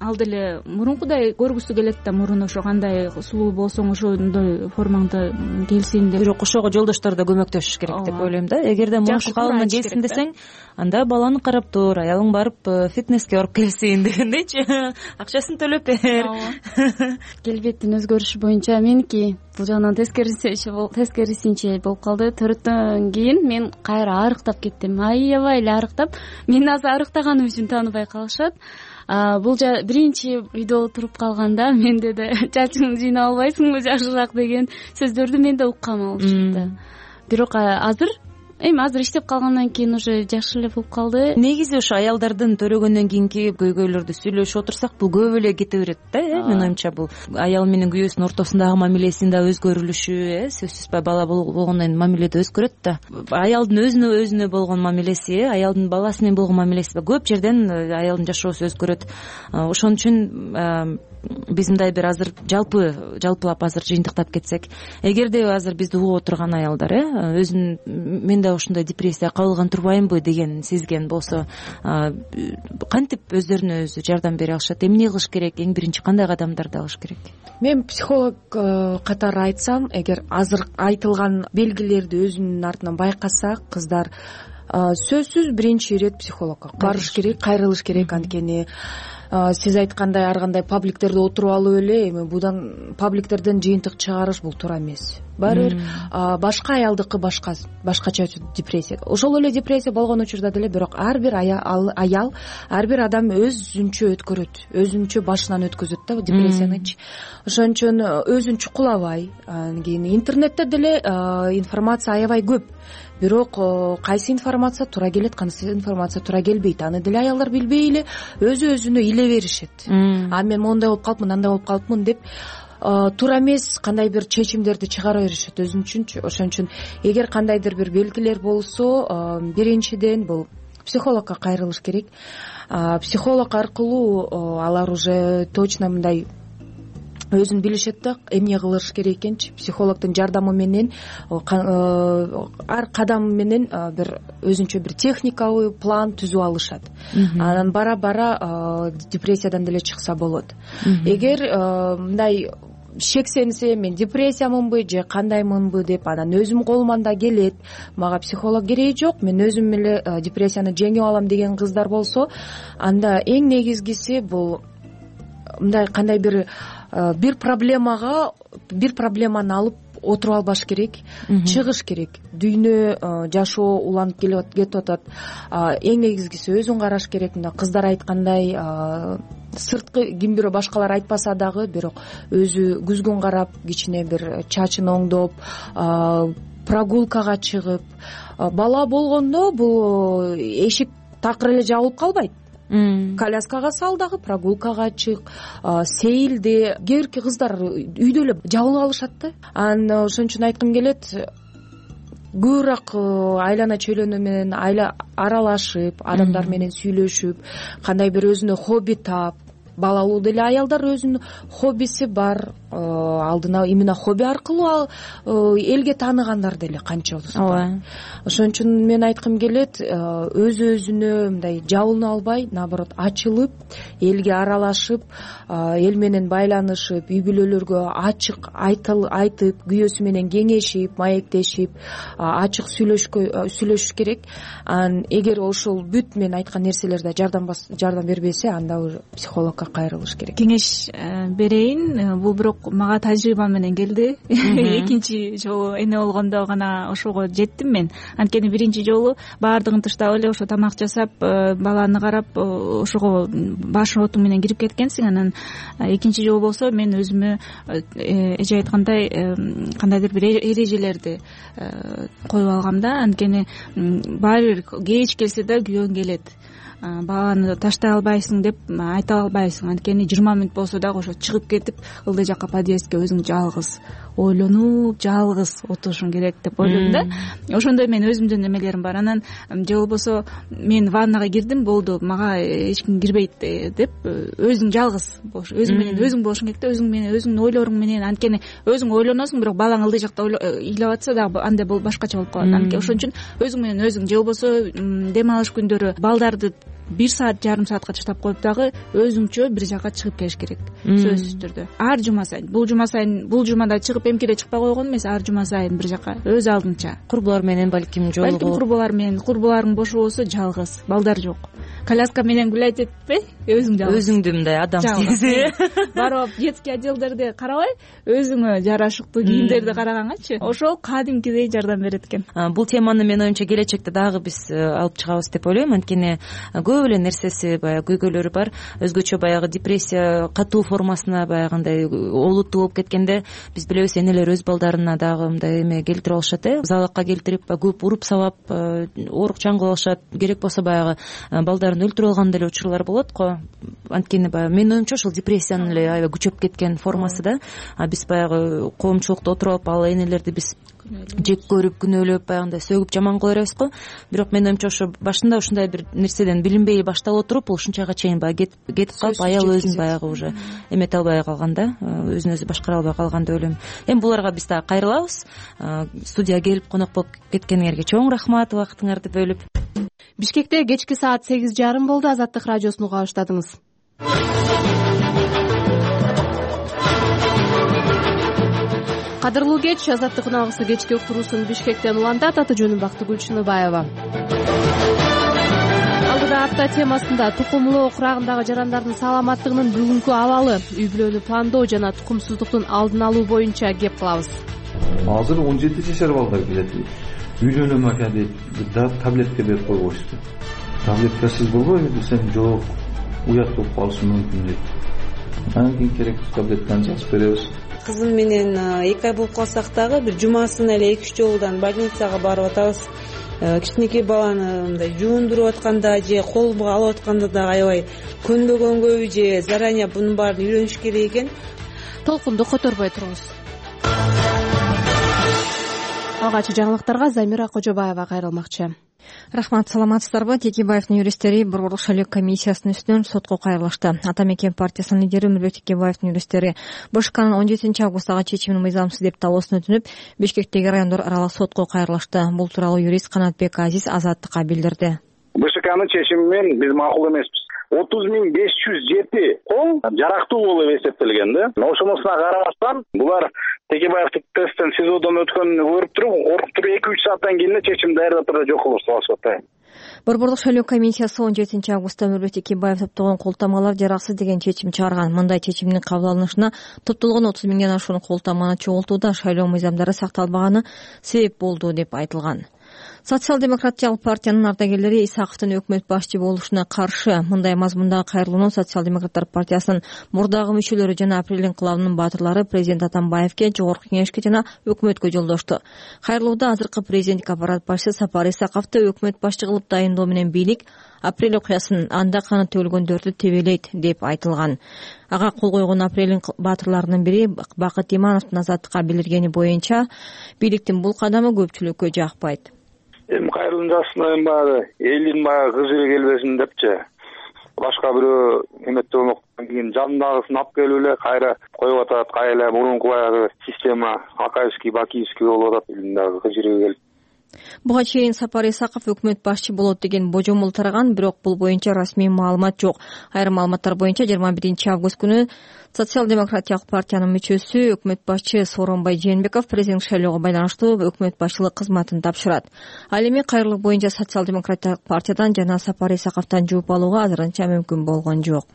ал деле мурункудай көргүсү келет да, мурун ошо кандай сулуу болсоң ошондой формаңда келсин деп. Бирок ошого жолдоштор да көмөктөшүш керек деп ойлойм да. Эгерде муну калыбына келсин десең, анда баланы карап тур, аялың барып фитнеске барып келсин дегендейчи. Акчасын төлөп бер. Келбеттин өзгөрүшү боюнча меники бул жагынан тескерисинче болуп калды. Төрөттөн кийин мен кайра арыктап кеттим, аябай эле арыктап. Мен азыр арыктаганым үчүн тааныбай калышат. Бул биринчи үйдө отуруп калганда менде да чачыңды жыйнап албайсыңбы жакшыраак деген сөздөрдү мен да уккам болуп чыкты. Бирок азыр эми азыр иштеп калгандан кийин уже жакшы эле болуп калды. Негизи ошо аялдардын төрөгөндөн кийинки көйгөйлөрдү сүйлөшүп отурсак, бул көп эле кете берет да. Менин оюмча бул аял менен күйөөсүнүн ортосундагы мамилесинин да өзгөрүлүшү, э сөзсүз бала болгондон кийин мамиле да өзгөрөт да. Аялдын өзүнө өзүнө болгон мамилеси, аялдын баласы менен болгон мамилеси көп жерден аялдын жашоосу өзгөрөт. Ошон үчүн биз мындай бир азыр жалпы жалпылап азыр жыйынтыктап кетсек, эгерде азыр бизди угуп отурган аялдар э өзүн мен да ушундай депрессияга кабылган турбаймынбы деген сезген болсо, кантип өздөрүнө өзү жардам бере алышат? Эмне кылыш керек? Эң биринчи кандай кадамдарды алыш керек? Мен психолог катары айтсам, эгер азыр айтылган белгилерди өзүнүн артынан байкаса кыздар, сөзсүз биринчи ирет психологко барыш керек, кайрылыш керек. Анткени сиз айткандай ар кандай пабликтерде отуруп алып эле эми будан пабликтерден жыйынтык чыгарыш бул туура эмес. Баары бир башка аялдыкы башка башкача депрессия. Ошол эле депрессия болгон учурда деле, бирок ар бир аял, ар бир адам өзүнчө өткөрөт, өзүнчө башынан өткөзөт да депрессиянычы. Ошон үчүн өзүн чукулабай, анан кийин интернетте деле информация аябай көп. Бирок кайсы информация туура келет, кайсы информация туура келбейт, аны деле аялдар билбей эле өзү өзүнө иле беришет. А мен мондай болуп калыпмын, андай болуп калыпмын деп туура эмес кандай бир чечимдерди чыгара беришет өзүн үчүнчү. Ошон үчүн эгер кандайдыр бир белгилер болсо, биринчиден бул психологко кайрылыш керек. Психолог аркылуу алар уже точно мындай өзүн билишет да, эмне кылыш керек экенчи. Психологдун жардамы менен ар кадам менен бир өзүнчө бир техникалык план түзүп алышат. Анан бара бара депрессиядан деле чыкса болот. Эгер мындай шексенсе, мен депрессиямынбы же кандаймынбы деп, анан өзүм колуман да келет, мага психолог кереги жок, мен өзүм эле депрессияны жеңип алам деген кыздар болсо, анда эң негизгиси бул мындай кандай бир бир проблемага бир проблеманы алып отуруп албаш керек, чыгыш керек. Дүйнө жашоо уланып кетип атат. Эң негизгиси өзүн караш керек. Мына кыздар айткандай, сырткы ким бирөө башкалар айтпаса дагы, бирок өзү күзгүн карап, кичине бир чачын оңдоп, прогулкага чыгып, бала болгондо бул эшик такыр эле жабылып калбайт. Коляскага сал дагы, прогулкага чык, сейилде. Кээ бирки кыздар үйдө эле жабылып алышат да. Анан ошон үчүн айткым келет, көбүрөөк айлана чөйлөнүү менен аралашып, адамдар менен сүйлөшүп, кандай бир өзүнө хобби таап. Балалуу деле аялдар өзүнүн хоббиси бар, алдына именно хобби аркылуу элге тааныгандар деле канчабыз бар. Ошон үчүн мен айткым келет, өз өзүнө мындай жабылып албай, наоборот ачылып, элге аралашып, эл менен байланышып, үй бүлөлөргө ачык айтып, күйөөсү менен кеңешип, маектешип, ачык сүйлөшүш керек. Анан эгер ошол бүт мен айткан нерселерде жардам жардам бербесе, анда уже психологко кайрылыш керек. Кеңеш берейин, бул бирок мага тажрыйба менен келди. Экинчи жолу эне болгондо гана ошого жеттим мен. Анткени биринчи жолу баардыгын таштап эле ошо тамак жасап, баланы карап, ошого баш отуң менен кирип кеткенсиң. Анан экинчи жолу болсо мен өзүмө эже айткандай кандайдыр бир эрежелерди коюп алгам да. Анткени баары бир кеч келсе да күйөөң келет. Баланы таштай албайсың деп айта албайсың. Анткени жыйырма мүнөт болсо дагы ошо чыгып кетип, ылдый жакка подъездге өзүң жалгыз ойлонуп, жалгыз отурушуң керек деп ойлодум да. Ошондой мен өзүмдүн эмелерим бар. Анан же болбосо мен ваннага кирдим, болду, мага эч ким кирбейт деп өзүң жалгыз болуш, өзүң менен өзүң болушуң керек да, өзүң менен өзүңдүн ойлоруң менен. Анткени өзүң ойлоносуң, бирок балаң ылдый жакта ыйлап атса дагы андай болуп башкача болуп калат. Анткени ошон үчүн өзүң менен өзүң, же болбосо дем алыш күндөрү балдарды бир саат жарым саатка чыдап коюп дагы өзүңчө бир жака чыгып келиш керек сөзсүз түрдө ар жума сайын. Бул жума сайын бул жумада чыгып эмкеде чыкпай койгон эмес, ар жума сайын бир жака өз алдынча. Курбулар менен балким жолугуп. Балким курбулар менен. Курбуларың бош болсо жалгыз, балдар жок. Коляска менен гулять этпей, өзүң жалгыз. Өзүңдү мындай адамсыз. Барып детский отделдерди карабай, өзүңө жарашыктуу кийимдерди карагангачы, ошол кадимкидей жардам берет экен. Бул теманы менин оюмча келечекте дагы биз алып чыгабыз деп ойлойм. Анткени көп эле нерсеси баягы көйгөйлөрү бар. Өзгөчө баягы депрессия катуу формасына баягындай олуттуу болуп кеткенде биз билебиз, энелер өз балдарына дагы мындай эме келтирип алышат, э, залакка келтирип, көп уруп сабап, оорукчан кылып алышат. Керек болсо баягы балдарын өлтүрүп алган деле учурлар болот го. Анткени баягы менин оюмча ошол депрессиянын эле аябай күчөп кеткен формасы да. Биз баягы коомчулукта отуруп алып, ал энелерди биз жек көрүп, күнөөлөп, баягындай сөгүп жаман кыла беребиз го. Бирок менин оюмча ошо башында ушундай бир нерседен билинбей башталып отуруп, бул ушунчага чейин баягы кетип калып, аял өзүн баягы уже эмете албай калган да, өзүн өзү башкара албай калган деп ойлойм. Эми буларга биз дагы кайрылабыз. Студияга келип конок болуп кеткениңерге чоң рахмат, убактыңарды бөлүп. Бишкекте кечки саат сегиз жарым болду. Азаттык радиосуну уга баштадыңыз. Кадырлуу кеч. Азаттыктын алгысы кечки уктуруусун Бишкектен улантат. Аты жөнүм Бактыгүл Чыныбаева. Алдыда апта темасында тукумлуу курагындагы жарандардын саламаттыгынын бүгүнкү абалы, үй бүлөнү пландоо жана тукумсуздуктун алдын алуу боюнча кеп кылабыз. Азыр он жети жашар балдар келет. Үйлөнөм ака дейт, таблетка берип койбойсузбу? Таблеткасыз болбойбу десем, жок, уят болуп калышы мүмкүн дейт. Анан кийин керектүү таблетканы жазып беребиз. Кызым менен эки ай болуп калсак дагы бир жумасын эле эки үч жолудан больницага барып атабыз. Кичинекей баланы мындай жуундуруп атканда же колго алып атканда да аябай көнбөгөнгөбү же заранее бунун баарын үйрөнүш керек экен. Толкунду которбой туруңуз. Алгачкы жаңылыктарга Замира Кожобаева кайрылмакчы. Рахмат, саламатсыздарбы? Текебаевдин юристтери Борборлук шайлоо комиссиясынын үстүнөн сотко кайрылышты. Ата Мекен партиясынын лидери Өмүрбек Текебаевдин юристтери БШКнын он жетинчи августтагы чечимин мыйзамсыз деп табуусун өтүнүп, Бишкектеги райондор аралык сотко кайрылышты. Бул тууралуу юрист Канатбек Азиз Азаттыкка билдирди. БШКнын чечими менен биз макул эмеспиз. отуз миң беш жүз жети кол жарактуу болуп эсептелген да. Ошонусуна карабастан булар Текебаев тесттен СИЗОдон өткөнүн көрүп туруп, коркуп туруп эки үч сааттан кийин эле чечим даярдап туруп жок кылып салышып атат. Борборлук шайлоо комиссиясы он жетинчи августта Өмүрбек Текебаев топтогон колтамалар жараксыз деген чечим чыгарган. Мындай чечимдин кабыл алынышына топтолгон отуз миңден ашуун колтаманы чогултууда шайлоо мыйзамдары сакталбаганы себеп болду деп айтылган. Социал-демократиялык партиянын ардагерлери Исаковдун өкмөт башчы болушуна каршы. Мындай мазмундагы кайрылууну Социал-демократтар партиясынын мурдагы мүчөлөрү жана Апрель инкылабынын баатырлары президент Атамбаевке, Жогорку Кеңешке жана өкмөткө жолдошту. Кайрылууда азыркы президенттик аппарат башчысы Сапар Исаковду өкмөт башчы кылып дайындоо менен бийлик Апрель окуясын анда каны төгүлгөндөрдү тебелейт деп айтылган. Ага кол койгон Апрель баатырларынын бири Бакыт Имановдун Азаттыкка билдиргени боюнча бийликтин бул кадамы көпчүлүккө жакпайт. Эми кайрылым жасына эми баягы элдин баягы кызы келбесин депчи. Башка бирөө эмете болмоктон кийин жандагысын алып келип эле кайра коюп атат, кайра мурунку баягы система Акаевский, Бакиевский болуп атат элдин дагы кызы келип. Буга чейин Сапар Исаков өкмөт башчы болот деген божомол тараган, бирок бул боюнча расмий маалымат жок. Айрым маалыматтар боюнча жыйырма биринчи август күнү Социал-демократиялык партиянын мүчөсү өкмөт башчы Сооронбай Жээнбеков президент шайлоого байланыштуу өкмөт башчылык кызматын тапшырат. Ал эми кайрылык боюнча Социал-демократиялык партиядан жана Сапар Исаковдон жууп алууга азырынча мүмкүн болгон жок.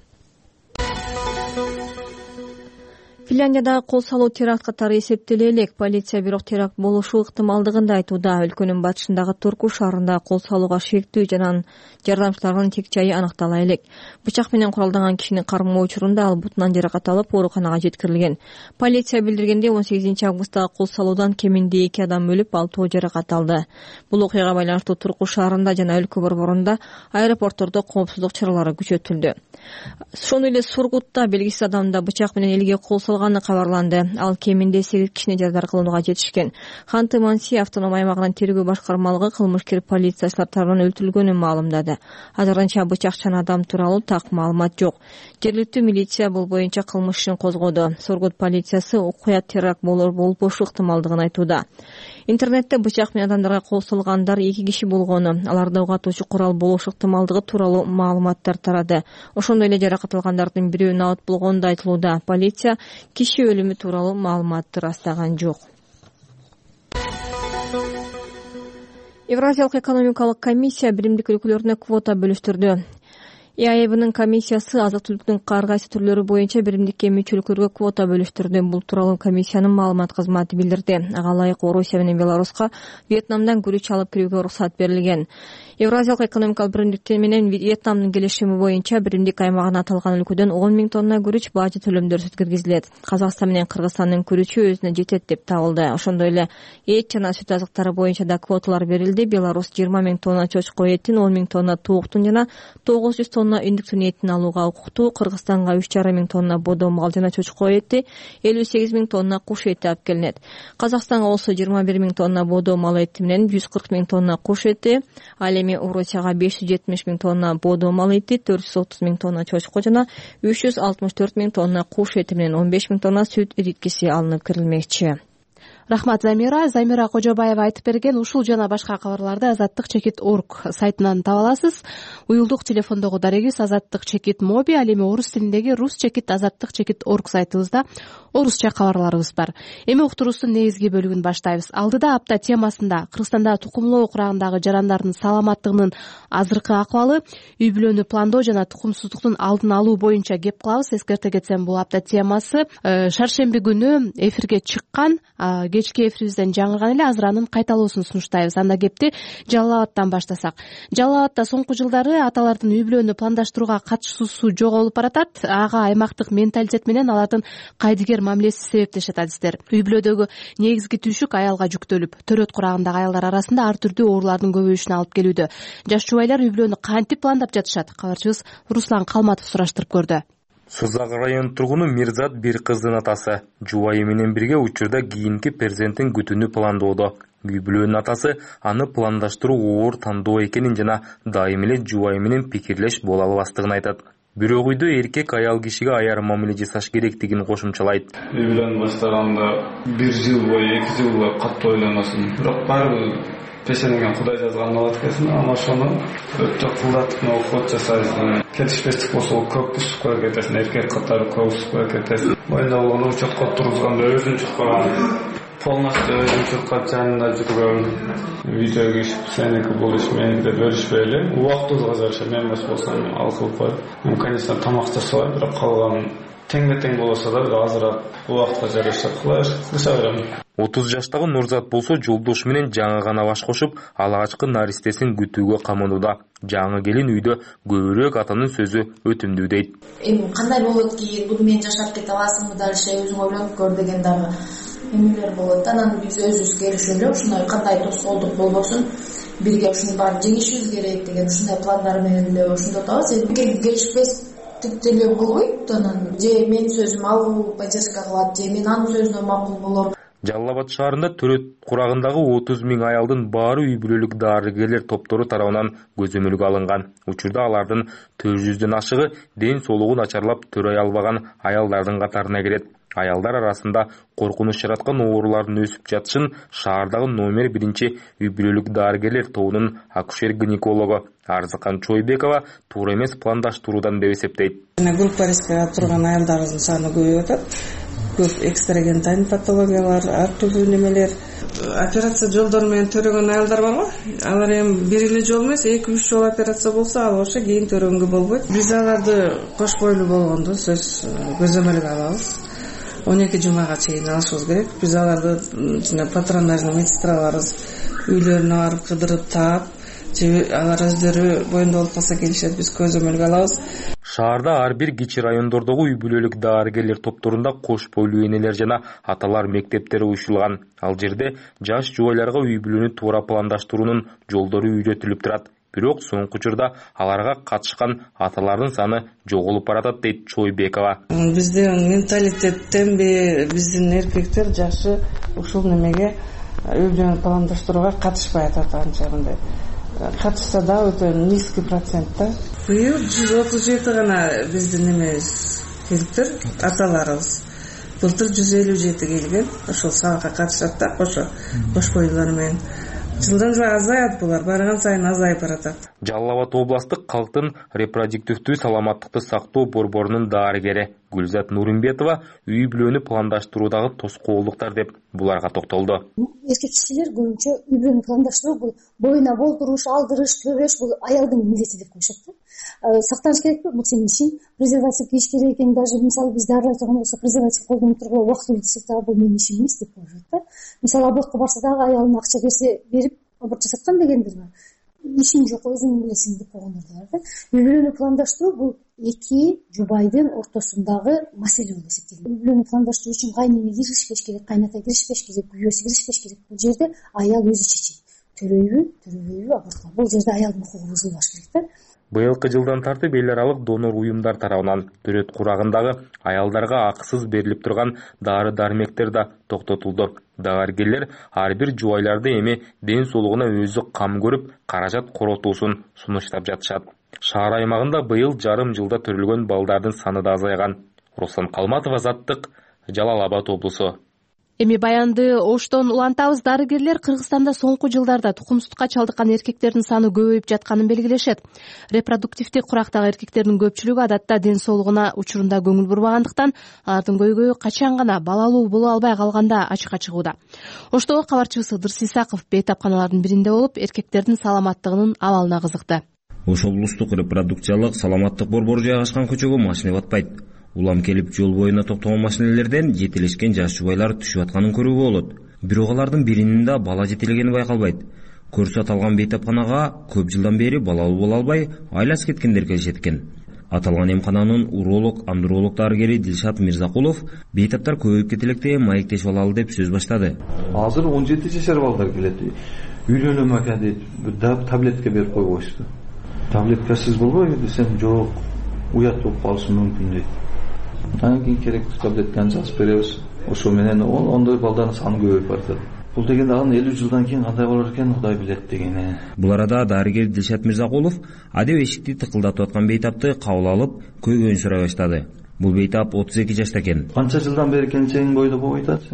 Финляндияда кол салуу теракт катары эсептеле элек. Полиция бирок теракт болушу ыктымалдыгын айтууда. Өлкөнүн батышындагы Турку шаарында кол салууга шектүү жана жардамчылардын тек жайы аныктала элек. Бычак менен куралданган кишини кармоо учурунда ал бутунан жаракат алып ооруканага жеткирилген. Полиция билдиргендей он сегизинчи августтагы кол салуудан кеминде эки адам өлүп, алтоо жаракат алды. Бул окуяга байланыштуу Турку шаарында жана өлкө борборунда аэропорттордо коопсуздук чаралары күчөтүлдү. Ошону эле Сургутта белгисиз адам да бычак менен элге кол салган калганы кабарланды. Ал кеминде сегиз кишини жаздар кылууга жетишкен. Ханты-Манси автоном аймагынын тергөө башкармалыгы кылмышкер полициячылар тарабынан өлтүрүлгөнүн маалымдады. Азырынча бычакчан адам тууралуу так маалымат жок. Жергиликтүү милиция бул боюнча кылмыш ишин козгоду. Соргут полициясы окуя теракт болор болбошу ыктымалдыгын айтууда. Интернетте бычак менен адамдарга кол салгандар эки киши болгону, аларда угатуучу курал болушу ыктымалдыгы тууралуу маалыматтар тарады. Ошондой эле жаракат алгандардын бирөө набат болгону да айтылууда. Полиция киши өлүмү тууралуу маалыматты ырастаган жок. Евразиялык экономикалык комиссия биримдик өлкөлөрүнө квота бөлүштүрдү. ИАЭБнын комиссиясы азык-түлүктүн ар кайсы түрлөрү боюнча биримдикке мүчө өлкөлөргө квота бөлүштүрдү. Бул тууралуу комиссиянын маалымат кызматы билдирди. Ага ылайык Орусия менен Беларуска Вьетнамдан күрүч алып кирүүгө уруксат берилген. Евразиялык экономикалык биримдик менен Вьетнамдын келишими боюнча биримдик аймагына аталган өлкөдөн он миң тонна күрүч бажы төлөмдөрсүз киргизилет. Казакстан менен Кыргызстандын күрүчү өзүнө жетет деп табылды. Ошондой эле эт жана сүт азыктары боюнча да квоталар берилди. Беларус жыйырма миң тонна чочко этин, он миң тонна тууктун жана тогуз жүз тонна үндүктүн этин алууга укуктуу. Кыргызстанга үч жарым миң тонна бодо мал жана чочко эти, элүү сегиз миң тонна куш эти алып келинет. Казакстанга болсо жыйырма бир миң тонна бодо мал эти менен жүз кырк миң тонна куш эти, ал эми Орусияга беш жүз жетимиш миң тонна бодо мал эти, төрт жүз отуз миң тонна чочко жана үч жүз алтымыш төрт миң тонна куш эти менен он беш миң тонна сүт эриткиси алынып кирилмекчи. Рахмат Замира. Замира Кожобаева айтып берген ушул жана башка кабарларды азаттык чекит орг сайтынан таба аласыз. Уюлдук телефондогу дарегибиз азаттык чекит моби, ал эми орус тилиндеги рус чекит азаттык чекит орг сайтыбызда орусча кабарларыбыз бар. Эми уктуруубуздун негизги бөлүгүн баштайбыз. Алдыда апта темасында Кыргызстанда тукумлоо курагындагы жарандардын саламаттыгынын азыркы акыбалы, үй бүлөнү пландоо жана тукумсуздуктун алдын алуу боюнча кеп кылабыз. Эскерте кетсем, бул апта темасы шаршемби күнү эфирге чыккан, кечки эфирибизден жаңырган эле, азыр анын кайталоосун сунуштайбыз. Анда кепти Жалал Абадтан баштасак. Жалал Абадта соңку жылдары аталардын үй бүлөнү пландаштырууга катышуусу жоголуп баратат. Ага аймактык менталитет менен алардын кайдыгер мамилеси себептешет адистер. Үй бүлөдөгү негизги түйшүк аялга жүктөлүп, төрөт курагындагы аялдар арасында ар түрдүү оорулардын көбөйүшүнө алып келүүдө. Жаш жубайлар үй бүлөнү кантип пландап жатышат? Кабарчыбыз Руслан Калматов сураштырып көрдү. Созак район тургуну Мирзат бир кыздын атасы. Жубайы менен бирге учурда кийинки перзентин күтүүнү пландоодо. Үй бүлөнүн атасы аны пландаштыруу оор тандоо экенин жана дайым эле жубайы менен пикирлеш боло албастыгын айтат. Бирок үйдө эркек аял кишиге аяр мамиле жасаш керектигин кошумчалайт. Үй бүлөнү баштаганда бир жыл бою, эки жыл бою катуу ойлоносуң. Бирок баары пешенеге Кудай жазган болот экенсиң, ама ошону өтө кулдатып окуп жасайсың. Келишпестик болсо көп ушуп кое кетесиң, эркек катары көп ушуп кое кетесиң. Моюнда болгону учетко тургузганда өзүн чуккан, полностью өзүн чуккан жанында жүргөн, видео кешип, сеники бул иш меники деп бөлүшпөй эле. Убактыбызга жараша мен эмес болсом ал кылып коет. Мен, конечно, тамак жасабайм, бирок калган теңге-тең болсо да азыраак убакытка жараша кылыша берем. отуз жаштагы Нурзат болсо жолдошу менен жаңы гана баш кошуп, алгачкы наристесин күтүүгө камынууда. Жаңы келин үйдө көбүрөөк атанын сөзү өтүмдүү дейт. Эми кандай болот кийин, буну менен жашап кете аласыңбы дальше, өзүң ойлонуп көр деген дагы эмелер болот. Анан биз өзүбүз келишип эле ушундай кандай тоскоолдук болбосун, бирге ушуну баарын жеңишибиз керек деген ушундай пландар менен эле ошондо атабыз. Эми келишпес тип деле болбойт, анан же менин сөзүм алгы поддержка кылат, же мен анын сөзүнө макул болом. Жалал Абад шаарында төрөт курагындагы отуз миң аялдын баары үй бүлөлүк дарыгерлер топтору тарабынан көзөмөлгө алынган. Учурда алардын төрт жүздөн ашыгы ден соолугу начарлап төрөй албаган аялдардын катарына кирет. Аялдар арасында коркунуч жараткан оорулардын өсүп жатышын шаардагы номер биринчи үй бүлөлүк дарыгерлер тобунун акушер-гинекологу Арзыкан Чойбекова туура эмес пландаштыруудан деп эсептейт. Группа рискиге турган аялдардын саны көбөйүп атат. Көп экстрагенталь патологиялар, ар түрдүү немелер. Операция жолдору менен төрөгөн аялдар барбы? Алар эми бир эле жол эмес, эки үч жол операция болсо, ал ошо кийин төрөнгө болбойт. Биз аларды кош бойлуу болгондо сөз көзөмөлгө алабыз. он эки жумага чейин алышыбыз керек. Биз аларды жана патронажный медсестраларыбыз үйлөрүнө барып кыдырып таап, же алар өздөрү боюнда болуп калса келишет, биз көзөмөлгө алабыз. Шаарда ар бир кичи райондордогу үй бүлөлүк дарыгерлер топторунда кош бойлуу энелер жана аталар мектептери уюшулган. Ал жерде жаш жубайларга үй бүлөнү туура пландаштыруунун жолдору үйрөтүлүп турат. Бирок соңку учурда аларга катышкан аталардын саны жоголуп баратат дейт Чойбекова. Биздин менталитеттенби биздин эркектер жашы ушул немеге үй бүлөнү пландаштырууга катышпай атат, анча мындай. Катышса да өтө низкий процент да. Быйыл жүз отуз жети гана биздин немебиз келиптир, аталарыбыз. Былтыр жүз элүү жети келген, ошол сабакка катышат да, ошо кош бойлор менен. Жылдан жылга азаят булар, барган сайын азайып баратат. Жалал Абад областык калктын репродуктивдүү саламаттыкты сактоо борборунун дарыгери Гүлзат Нурымбетова үй бүлөнү пландаштыруудагы тоскоолдуктар деп буларга токтолду. Эркек кишилер көбүнчө үй бүлөнү пландаштыруу бул боюна болдуруш, алдырыш, төбөш бул аялдын милдети деп коюшат да. Сактаныш керекпи? Бул сенин ишиң. Презерватив кийиш керек экен, даже мисалы биз дарылар турган болсо презерватив колдонуп турууга убактылуу десек дагы бул менин ишим эмес деп коюшат да. Мисалы абортко барса дагы аялына акча берсе берип аборт жасаткан дегендир бар. Ишин жок, өзүң билесиң деп койгондор да бар да. Үй бүлөнү пландаштыруу бул эки жубайдын ортосундагы маселе болуп эсептелет. Үй бүлөнү пландаштыруу үчүн кайнене киришпеш керек, кайната киришпеш керек, күйөөсү киришпеш керек. Бул жерде аял өзү чечет. Төрөйбү, төрөбөйбү абортко. Бул жерде аялдын укугу бузулбаш керек да. Быйылкы жылдан тартып эл аралык донор уюмдар тарабынан төрөт курагындагы аялдарга акысыз берилип турган дары-дармектер да токтотулду. Дарыгерлер ар бир жубайларды эми ден соолугуна өзү кам көрүп, каражат коротуусун сунуштап жатышат. Шаар аймагында быйыл жарым жылда төрөлгөн балдардын саны да азайган. Руслан Калматов, Азаттык, Жалал Абад облусу. Эми баянды Оштон улантабыз. Дарыгерлер Кыргызстанда соңку жылдарда тукумсуздукка чалдыккан эркектердин саны көбөйүп жатканын белгилешет. Репродуктивдик курактагы эркектердин көпчүлүгү адатта ден соолугуна учурунда көңүл бурбагандыктан алардын көйгөйү качан гана балалуу боло албай калганда ачыкка чыгууда. Оштого кабарчыбыз Ыдырыс Исаков бейтапканалардын биринде болуп, эркектердин саламаттыгынын абалына кызыкты. Ош облустук репродукциялык саламаттык борбору жайгашкан көчөгө машина батпайт. Улам келип жол боюна токтогон машинелерден жетелешкен жаш жубайлар түшүп атканын көрүүгө болот. Бирок алардын биринин да бала жетелегени байкалбайт. Көрсө аталган бейтапканага көп жылдан бери балалуу боло албай айлас кеткендер келишет экен. Аталган эмкананын уролог, андролог дарыгери Дилшат Мирзакулов бейтаптар көбөйүп кетелекте маектешип алалы деп сөз баштады. Азыр он жети жашар балдар келет. Үйлөнөм ака дейт, таблетка берип койбойсузбу? Таблеткасыз болбойбу десем, жок, уят болуп калышы мүмкүн дейт. Анан кийин керектүү таблетканы жазып беребиз. Ошо менен ондой балдардын саны көбөйүп барат. Бул деген дагы элүү жылдан кийин кандай болор экен, Кудай билет дегени. Бул арада дарыгер Дилшат Мирзакулов адеп эшикти тыкылдатып аткан бейтапты кабыл алып, көйгөйүн сурай баштады. Бул бейтап отуз эки жашта экен. Канча жылдан бери келинчегиң бойдо болуп атат?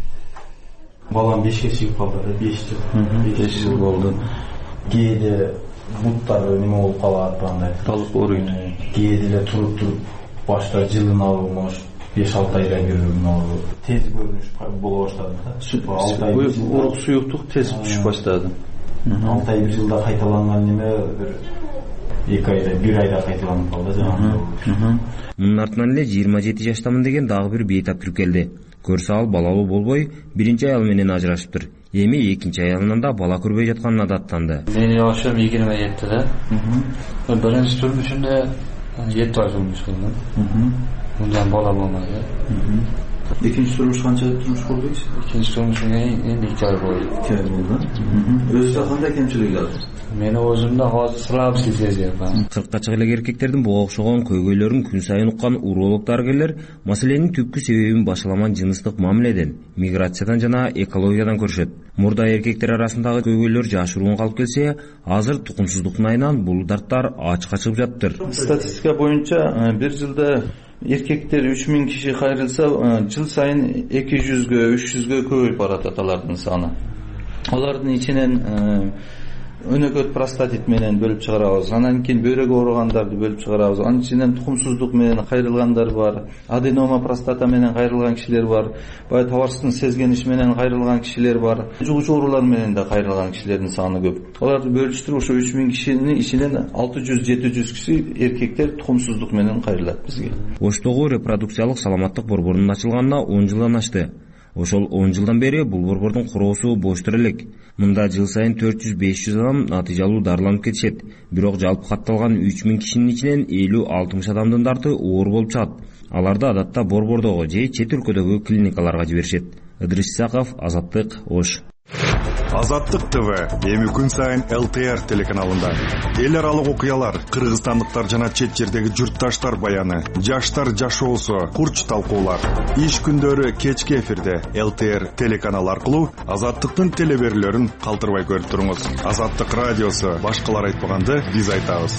Балам бешке чыгып калды, беш жыл. беш жыл болду. Кээде буттары неме болуп калат, андай. Талык ооруйт. Кээде эле туруп туруп башта жылын алуу, может беш алты айдан көрүнүү, тез көрүнүш боло баштады. Урук суюктук тез түшүп баштады. алты ай бир жылда кайталанган неме бир эки айда, бир айда кайталанып калды жаңы. Мунун артынан эле жыйырма жети жаштамын деген дагы бир бейтап кирип келди. Көрсө ал балалуу болбой, биринчи аял менен ажырашыптыр. Эми экинчи аялынан да бала көрбөй жатканына адаттанды. Менин жашым жыйырма жети да. Биринчи турмушумда жети ай турмуш кылдым. Мындан бала болмады. Экинчи турмуш канча турмуш болду? Экинчи турмушум эми эки ай болду. эки ай болду. Өзү кандай кемчилиги бар? Мени өзүмдө азыр слабость сезип атам. кыркка чыга элек эркектердин буга окшогон көйгөйлөрүн күн сайын уккан уролог дарыгерлер маселенин түпкү себебин башаламан жыныстык мамиледен, миграциядан жана экологиядан көрүшөт. Мурда эркектер арасындагы көйгөйлөр жашыруун калып келсе, азыр тукумсуздуктун айынан бул дарттар ачыкка чыгып жатыптыр. Статистика боюнча бир жылда эркектер үч миң киши кайрылса, жыл сайын эки жүзгө, үч жүзгө көбөйүп барат алардын саны. Алардын ичинен өнөкөт простатит менен бөлүп чыгарабыз. Анан кийин бөйрөк ооругандарды бөлүп чыгарабыз. Анын ичинен тукумсуздук менен кайрылгандар бар, аденома простата менен кайрылган кишилер бар, бая табарсыздын сезгениш менен кайрылган кишилер бар, жугуч оорулар менен да кайрылган кишилердин саны көп. Аларды бөлүштүрүп ошо үч миң кишинин ичинен алты жүз жети жүз киши эркектер тукумсуздук менен кайрылат бизге. Оштогу репродукциялык саламаттык борборунун ачылганына он жылдан ашты. Ошол он жылдан бери бул борбордун куроосу бош тур элек. Мында жыл сайын төрт жүз беш жүз адам натыйжалуу дарыланып кетишет. Бирок жалпы катталган үч миң кишинин ичинен элүү алтымыш адамдын дарты оор болуп чыгат. Аларды адатта борбордогу же чет өлкөдөгү клиникаларга жиберишет. Ыдырыс Исаков, Азаттык, Ош. Азаттык ТВ эми күн сайын эл тэ эр телеканалында эл аралык окуялар, кыргызстандыктар жана чет жердеги журтташтар баяны, жаштар жашоосу, курч талкуулар. Иш күндөрү кечки эфирде эл тэ эр телеканалы аркылуу Азаттыктын телеберүүлөрүн калтырбай көрүп туруңуз. Азаттык радиосу, башкалар айтпаганды биз айтабыз.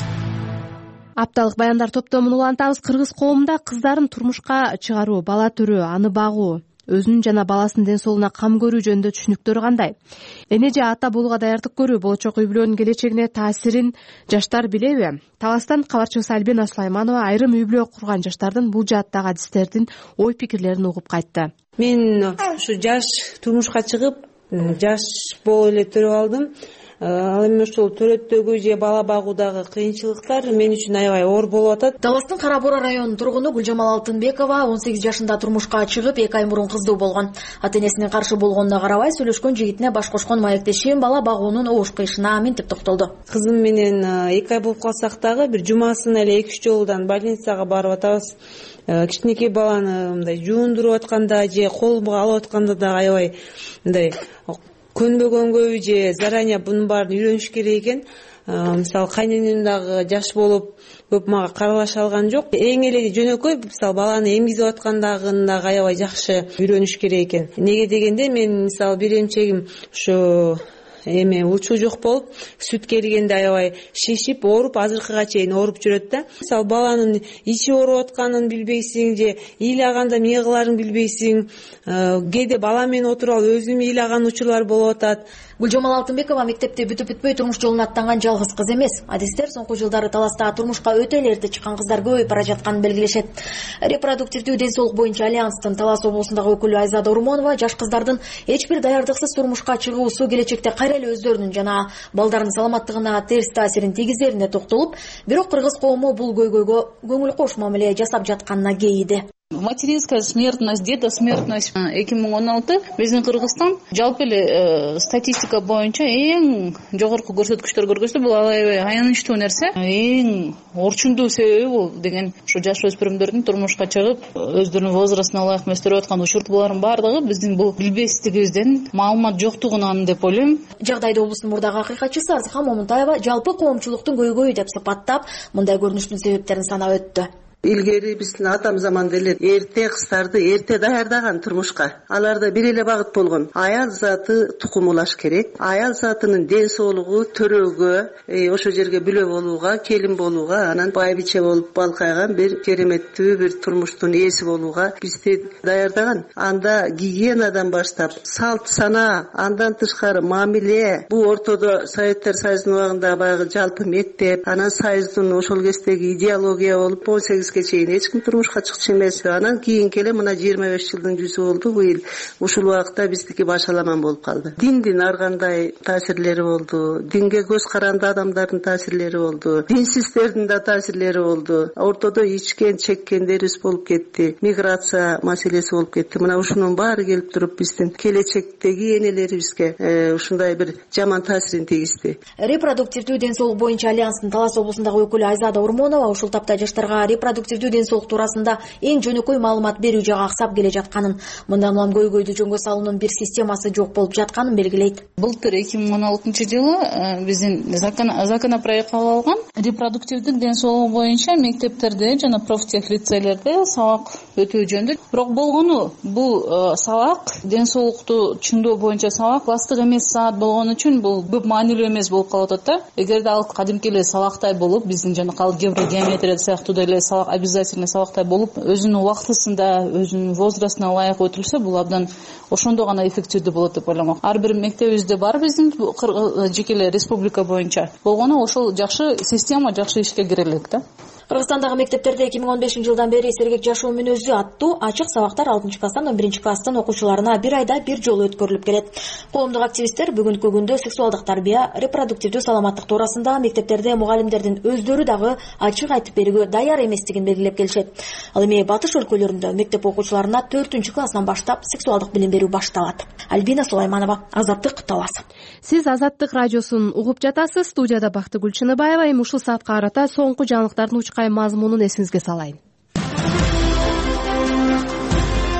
Апталык баяндар топтомун улантабыз. Кыргыз коомунда кыздарын турмушка чыгаруу, бала төрөө, аны багуу, өзүнүн жана баласынын ден соолугуна кам көрүү жөнүндө түшүнүктөр кандай? Эне же ата болууга даярдык көрүү болочок үй бүлөнүн келечегине таасирин жаштар билеби? Таластан кабарчыбыз Альбина Сулайманова айрым үй бүлө курган жаштардын бул жааттагы адистердин ой пикирлерин угуп кайтты. Мен ушу жаш турмушка чыгып, жаш болуп эле төрөп алдым. Ал эми ушул төрөттөгү же бала багуудагы кыйынчылыктар мен үчүн аябай оор болуп атат. Таластын Кара Бура районунун тургуну Гүлжамал Алтынбекова он сегиз жашында турмушка чыгып, эки ай мурун кыздуу болгон. Ата-энесинин каршы болгонуна карабай, сүйлөшкөн жигитине баш кошкон маектеши бала багуунун оош кыйышына минтип токтолду. Кызым менен эки ай болуп калсак дагы бир жумасына эле эки үч жолудан больницага барып атабыз. Кичинекей баланы мындай жуундуруп атканда же колго алып атканда да аябай мындай көнбөгөнгөбү же заранее бунун баарын үйрөнүш керек экен. Мисалы кайненем дагы жаш болуп көп мага каралаша алган жок. Эң эле жөнөкөй мисалы баланы эмгизип аткандагын дагы аябай жакшы үйрөнүш керек экен. Неге дегенде мен мисалы бир эмчегим ушу эми учуу жок болуп, сүт келгенде аябай шишип, ооруп, азыркыга чейин ооруп жүрөт да. Мисалы баланын ичи ооруп атканын билбейсиң же ыйлаганда эмне кыларын билбейсиң. Кээде бала менен отуруп алып өзүм ыйлаган учурлар болуп атат. Гүлжамал Алтынбекова мектепти бүтүп бүтпөй турмуш жолуна аттанган жалгыз кыз эмес. Адистер соңку жылдары Таласта турмушка өтө эле эрте чыккан кыздар көбөйүп бара жатканын белгилешет. Репродуктивдүү ден соолук боюнча альянстын Талас облусундагы өкүлү Айзада Урмонова жаш кыздардын эч бир даярдыксыз турмушка чыгуусу келечекте кайра эле өздөрүнүн жана балдарынын саламаттыгына терс таасирин тийгизерине токтолуп, бирок кыргыз коому бул көйгөйгө көңүл кош мамиле жасап жатканына кейиди. Материнская смертность, детосмертность эки миң он алты биздин Кыргызстан жалпы эле статистика боюнча эң жогорку көрсөткүчтөр көргөзсө, бул аябай аянычтуу нерсе. Эң орчундуу себеби бул деген ушу жаш өспүрүмдөрдүн турмушка чыгып, өздөрүнүн возрастына ылайык эмес төрөп аткан учур булардын баардыгы биздин бул билбестигибизден, маалымат жоктугунан деп ойлойм. Жагдайды облустун мурдагы акыйкатчысы Арзыхан Момунтаева жалпы коомчулуктун көйгөйү деп сыпаттап, мындай көрүнүштүн себептерин санап өттү. Илгери биздин атам заманда эле эрте кыздарды эрте даярдаган турмушка. Аларда бир эле багыт болгон. Аял заты тукумулаш керек. Аял затынын ден соолугу төрөөгө, э, ошо жерге бүлө болууга, келин болууга, анан байбиче болуп балкайган бир кереметтүү бир турмуштун ээси болууга бизди даярдаган. Анда гигиенадан баштап, салт сана, андан тышкары мамиле, бул ортодо Советтер Союзунун убагында баягы жалпы мектеп, анан Союздун ошол кездеги идеология болуп он сегиз чейин эч ким турмушка чыкчу эмес. Анан кийинки эле мына жыйырма беш жылдын жүзү болду бул эл. Ушул убакта биздики башаламан болуп калды. Диндин ар кандай таасирлери болду. Динге көз каранды адамдардын таасирлери болду. Динсиздердин да таасирлери болду. Ортодо ичкен, чеккендерибиз болуп кетти. Миграция маселеси болуп кетти. Мына ушунун баары келип туруп биздин келечектеги энелерибизге ушундай бир жаман таасирин тийгизди. Репродуктивдүү ден соолук боюнча альянстын Талас облусундагы өкүлү Айзада Урмонова ушул тапта жаштарга репродуктивдүү ден соолук туурасында эң жөнөкөй маалымат берүү жагы аксап келе жатканын, мындан улам көйгөйдү жөнгө салуунун бир системасы жок болуп жатканын белгилейт. Былтыр эки миң он алтынчы жылы биздин законопроект кабыл алган. Репродуктивдик ден соолугу боюнча мектептерде жана профтех лицейлерде сабак өтүү жөнүндө. Бирок болгону бул сабак ден соолукту түшүндөө боюнча сабак класстык эмес саат болгон үчүн бул көп маанилүү эмес болуп калып атат да. Эгерде ал кадимки эле сабактай болуп, биздин жана география, геометрия сыяктуу деле сабак обязательно сабактай болуп, өзүнүн убактысында, өзүнүн возрастына ылайык өтүлсө, бул абдан ошондо гана эффективдүү болот деп ойлойм. Ар бир мектебибизде бар биздин жеке эле республика боюнча. Болгону ошол жакшы система, жакшы ишке кире элек да. Кыргызстандагы мектептерде эки миң он бешинчи жылдан бери сергек жашоо мүнөзү аттуу ачык сабактар алтынчы класстан он биринчи класстын окуучуларына бир айда бир жолу өткөрүлүп келет. Коомдук активисттер бүгүнкү күндө сексуалдык тарбия, репродуктивдүү саламаттык туурасында мектептерде мугалимдердин өздөрү дагы ачык айтып берүүгө даяр эместигин белгилеп келишет. Ал эми батыш өлкөлөрүндө мектеп окуучуларына төртүнчү класстан баштап сексуалдык билим берүү башталат. Альбина Сулайманова, Азаттык, Талас. Сиз Азаттык радиосун угуп жатасыз. Студияда Бактыгүл Чыныбаева. Эми ушул саатка карата соңку жаңылыктардын мазмунун эсиңизге салайын.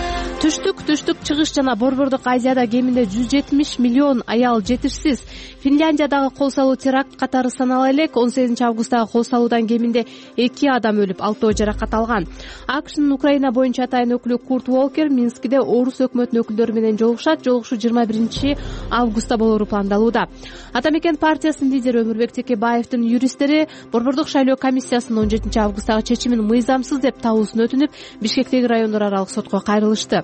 түштүк түштүк чыгыш жана борбордук Азияда кеминде жүз жетимиш миллион аял жетишсиз. Финляндиядагы кол салуу теракт катары санала элек. он сегизинчи августтагы кол салуудан кеминде эки адам өлүп, алтөө жаракат алган. АКШнын Украина боюнча атайын өкүлү Курт Уолкер Минскиде орус өкмөтүнүн өкүлдөрү менен жолугушат. Жолугушуу жыйырма биринчи августта болору пландалууда. Ата мекен партиясынын лидери Өмүрбек Текебаевдин юристтери борбордук шайлоо комиссиясынын он жетинчи августтагы чечимин мыйзамсыз деп табуусун өтүнүп, Бишкектеги райондор аралык сотко кайрылышты.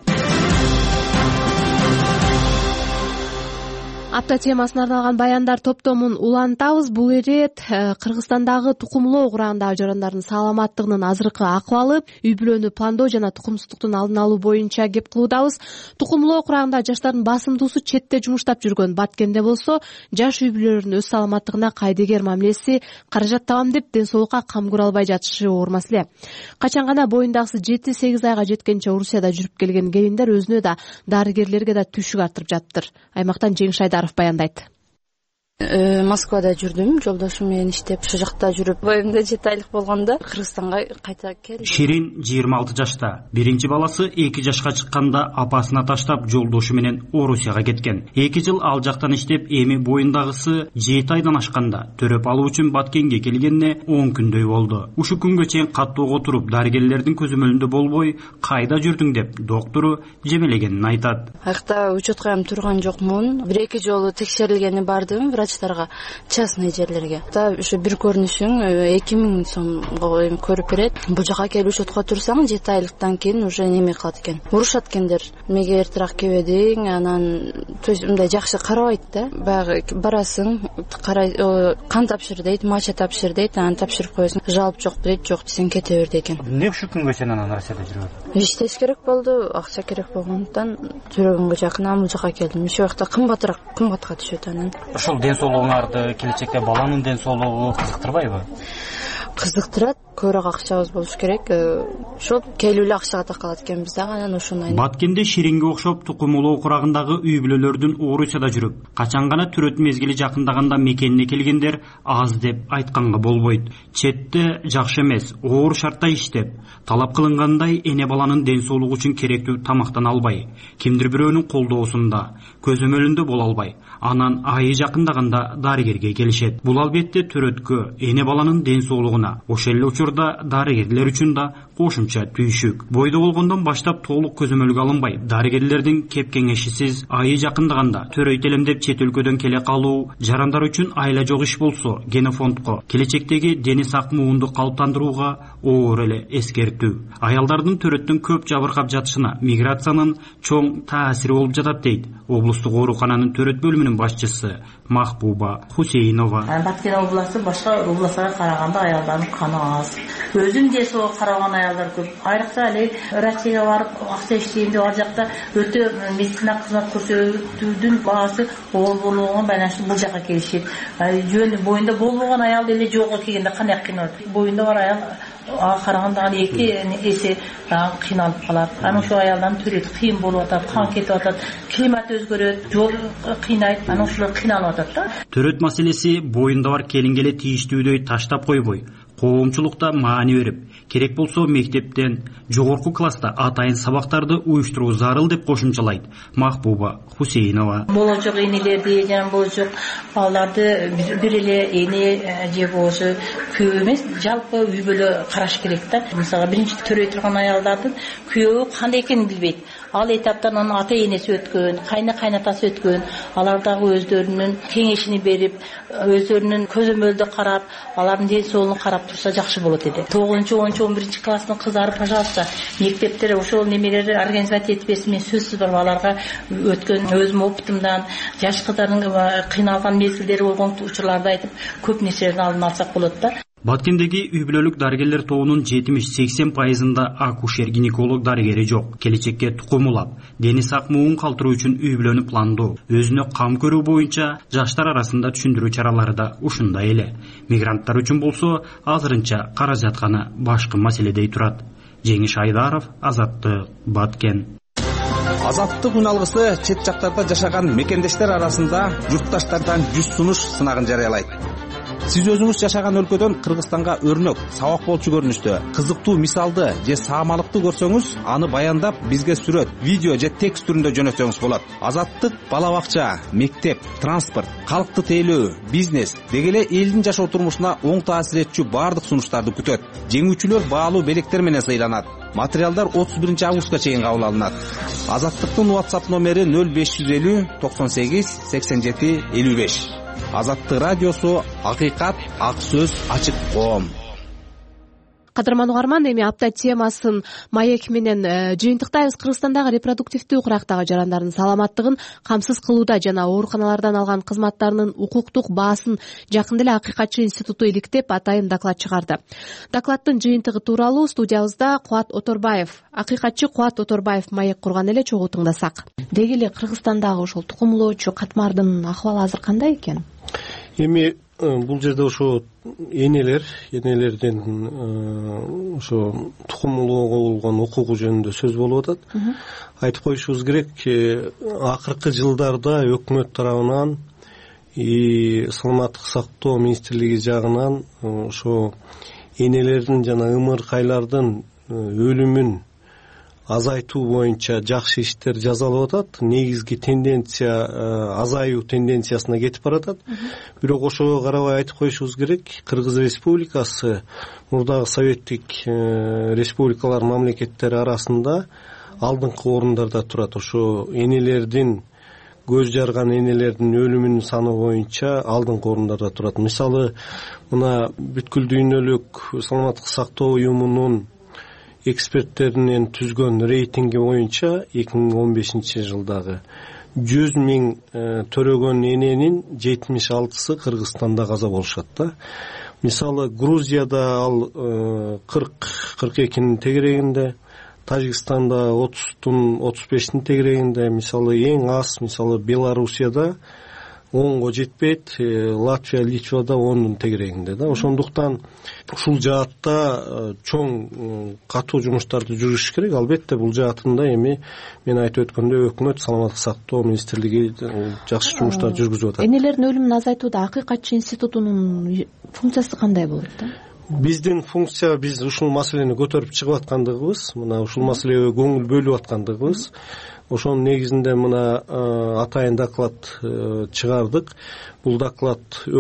Апта темасына арналган баяндар топтомун улантабыз. Бул ирет Кыргызстандагы тукумлоо курагындагы жарандардын саламаттыгынын азыркы акыбалы, үй бүлөнү пландоо жана тукумсуздуктун алдын алуу боюнча кеп кылуудабыз. Тукумлоо курагындагы жаштардын басымдуусу четте жумуштап жүргөн Баткенде болсо, жаш үй бүлөлөрдүн өз саламаттыгына кайдыгер мамилеси, каражат табам деп ден соолукка кам көрө албай жатышы оор маселе. Качан гана боюндагысы жети сегиз айга жеткенче Орусияда жүрүп келген келиндер өзүнө да дарыгерлерге да түшүк артырып жатыптыр. Аймактан Жеңиш Айдаров баяндайт. Москвада жүрдүм, жолдошум менен иштеп, ошол жакта жүрүп, боюмда жети айлык болгондо Кыргызстанга кайта келдим. Ширин жыйырма алты жашта. Биринчи баласы эки жашка чыкканда апасына таштап жолдошу менен Орусияга кеткен. эки жыл ал жактан иштеп, эми боюндагысы жети айдан ашканда төрөп алуу үчүн Баткенге келгенине он күндөй болду. Ушул күнгө чейин каттоого туруп, дарыгерлердин көзөмөлүндө болбой, кайда жүрдүң деп доктору жемелегенин айтат. Акта учетко эми турган жокмун. бир эки жолу текшерилгени бардым врачтарга, частный жерлерге. Да ушу бир көрүнүшүң эки миң сомго көрүп берет. Бул жака келип учетко турсаң жети айлыктан кийин уже неме кылат экен. Урушат экендер. Меге эртерээк келбедиң, анан то есть мындай жакшы карабайт да. Баягы барасың, карай, кан тапшыр дейт, мача тапшыр дейт, анан тапшырып коесуң. Жалп жок дейт, жок десең кете бер деген. Эмне ушул күнгө чейин анан Россияда жүрөт? Иштеш керек болду, акча керек болгондуктан жүрөгөнгө жакын бул жака келдим. Ошол жакта кымбатыраак, кымбатка түшөт анан. Ошол ден соолугуңарды, келечекте баланын ден соолугу кызыктырбайбы? Кызыктырат, көбүрөөк акчабыз болуш керек. Ошол келип эле акчага такалат экенбиз да, анан ошондой. Баткенде Ширинге окшоп тукумулоо курагындагы үй бүлөлөрдүн Орусияда жүрүп, качан гана төрөт мезгили жакындаганда мекенине келгендер аз деп айтканга болбойт. Четте жакшы эмес, оор шартта иштеп, талап кылынгандай эне баланын ден соолугу үчүн керектүү тамактан албай, кимдир бирөөнүн колдоосунда, көзөмөлүндө боло албай, анан айы жакындаганда дарыгерге келишет. Бул албетте төрөткө, эне баланын ден соолугуна, ошол эле учурда дарыгерлер үчүн да кошумча түйшүк. Бойдо болгондон баштап толук көзөмөлгө алынбай, дарыгерлердин кеп кеңешисиз айы жакындаганда төрөйт элем деп чет өлкөдөн келе калуу, жарандар үчүн айла жок иш болсо, генофондко, келечектеги дени сак муунду калыптандырууга оор эле эскертүү. Аялдардын төрөттөн көп жабыркап жатышына миграциянын чоң таасири болуп жатат дейт облустук оорукананын төрөт бөлүмүнүн башчысы Махбуба Хусейнова. Баткен областы башка областтарга караганда аялдардын каны аз. Өзүн ден соолугуна караган аялдар көп. Айрыкча эле Россияга барып акча иштейм деп ал жакта өтө медицина кызмат көрсөтүүдүн баасы оор болгонго байланыштуу бул жака келишет. Жөн боюнда болбогон аял деле жолго келгенде кандай кыйналат. Боюнда бар аял ага караганда эки эсе кыйналып калат. Анан ошол аялдардын төрөтү кыйын болуп атат, кан кетип атат, климат өзгөрөт, жол кыйнайт, анан ошолор кыйналып атат да. Төрөт маселеси боюнда бар келинге эле тийиштүүдөй таштап койбой, коомчулукта маани берип, керек болсо мектептен жогорку класста атайын сабактарды уюштуруу зарыл деп кошумчалайт Махбуба Хусейнова. Болочок энелерди жана болочок балдарды бир эле эне же болсо көп эмес, жалпы үй бүлө караш керек да. Мисалы биринчи төрөй турган аялдардын күйөө кандай экенин билбейт. Ал этаптан анын ата энеси өткөн, кайны кайнатасы өткөн, алар дагы өздөрүнүн кеңешини берип, өздөрүнүн көзөмөлдө карап, алардын ден соолугун карап турса жакшы болот эди. тогузунчу онунчу он биринчи класстын кыздары, пожалуйста, мектептер ошол немелерди организация этпесин. Мен сөзсүз бар аларга өткөн өзүмдүн опытымдан, жаш кыздардын кыйналган мезгилдери болгон учурларды айтып, көп нерселердин алдын алсак болот да. Баткендеги үй бүлөлүк дарыгерлер тобунун жетимиш сексен пайызында акушер-гинеколог дарыгери жок. Келечекке тукум улап, дени сак муун калтыруу үчүн үй бүлөнү пландоо, өзүнө кам көрүү боюнча жаштар арасында түшүндүрүү чаралары да ушундай эле. Мигранттар үчүн болсо азырынча каражат гана башкы маселедей турат. Жеңиш Айдаров, Азаттык, Баткен. Азаттык үн алгысы чет жактарда жашаган мекендештер арасында журтташтардан жүз сунуш сынагын жарыялайт. сиз өзүңүз жашаган өлкөдөн Кыргызстанга өрнөк, сабак болчу көрүнүштө кызыктуу мисалды же саамалыкты көрсөңүз, аны баяндап бизге сүрөт, видео же текст түрүндө жөнөтсөңүз болот. Азаттык бала бакча, мектеп, транспорт, калкты тейлөө, бизнес деги эле элдин жашоо турмушуна оң таасир этчү баардык сунуштарды күтөт. Жеңүүчүлөр баалуу белектер менен сыйланат. Материалдар отуз биринчи августка чейин кабыл алынат. Азаттыктын WhatsApp номери нөл беш жүз элүү токсон сегиз сексен жети элүү беш. Азаттык радиосу, акыйкат, ак сөз, ачык коом. Кадырман угарман, эми апта темасын маек менен жыйынтыктайбыз. Кыргызстандагы репродуктивдүү курактагы жарандардын саламаттыгын камсыз кылууда жана ооруканалардан алган кызматтарынын укуктук баасын жакында эле Акыйкатчы институту иликтеп, атайын доклад чыгарды. Докладдын жыйынтыгы тууралуу студиябызда Кубат Оторбаев, акыйкатчы Кубат Оторбаев маек курган эле, чогуу тыңдасак. Деги эле Кыргызстандагы ошол тукумулоочу катмардын акыбалы азыр кандай экен? Эми бул жерде ошо энелер, энелердин ошо тукумулоого болгон укугу жөнүндө сөз болуп атат. Айтып коюшубуз керек, акыркы жылдарда өкмөт тарабынан и саламаттык сактоо министрлиги жагынан ошо энелердин жана ымыркайлардын өлүмүн азайтуу боюнча жакшы иштер жасалып атат. Негизги тенденция азаюу тенденциясына кетип баратат. Бирок ошого карабай айтып коюшубуз керек, Кыргыз Республикасы мурдагы советтик республикалар мамлекеттери арасында алдыңкы орундарда турат. Ошо энелердин, көз жарган энелердин өлүмүнүн саны боюнча алдыңкы орундарда турат. Мисалы, мына бүткүл дүйнөлүк саламаттык сактоо уюмунун эксперттеринин түзгөн рейтинги боюнча эки миң он бешинчи жылдагы жүз миң төрөгөн эненин жетимиш алтысы Кыргызстанда каза болушат да. Мисалы, Грузияда ал кырк кырк экинин тегерегинде, Тажикстанда отуздун отуз бештин тегерегинде, мисалы эң аз, мисалы Белоруссияда онго жетпейт, Латвия, Литвада ондун тегерегинде да. Ошондуктан ушул жаатта чоң катуу жумуштарды жүргүзүш керек. Албетте бул жаатында эми мен айтып өткөндөй өкмөт, саламаттык сактоо министрлиги жакшы жумуштар жүргүзүп атат. Энелердин өлүмүн азайтууда Акыйкатчы институтунун функциясы кандай болот да? Биздин функция, биз ушул маселени көтөрүп чыгып аткандыгыбыз, мына ушул маселеге көңүл бөлүп аткандыгыбыз, ошонун негизинде мына атайын доклад чыгардык. Бул доклад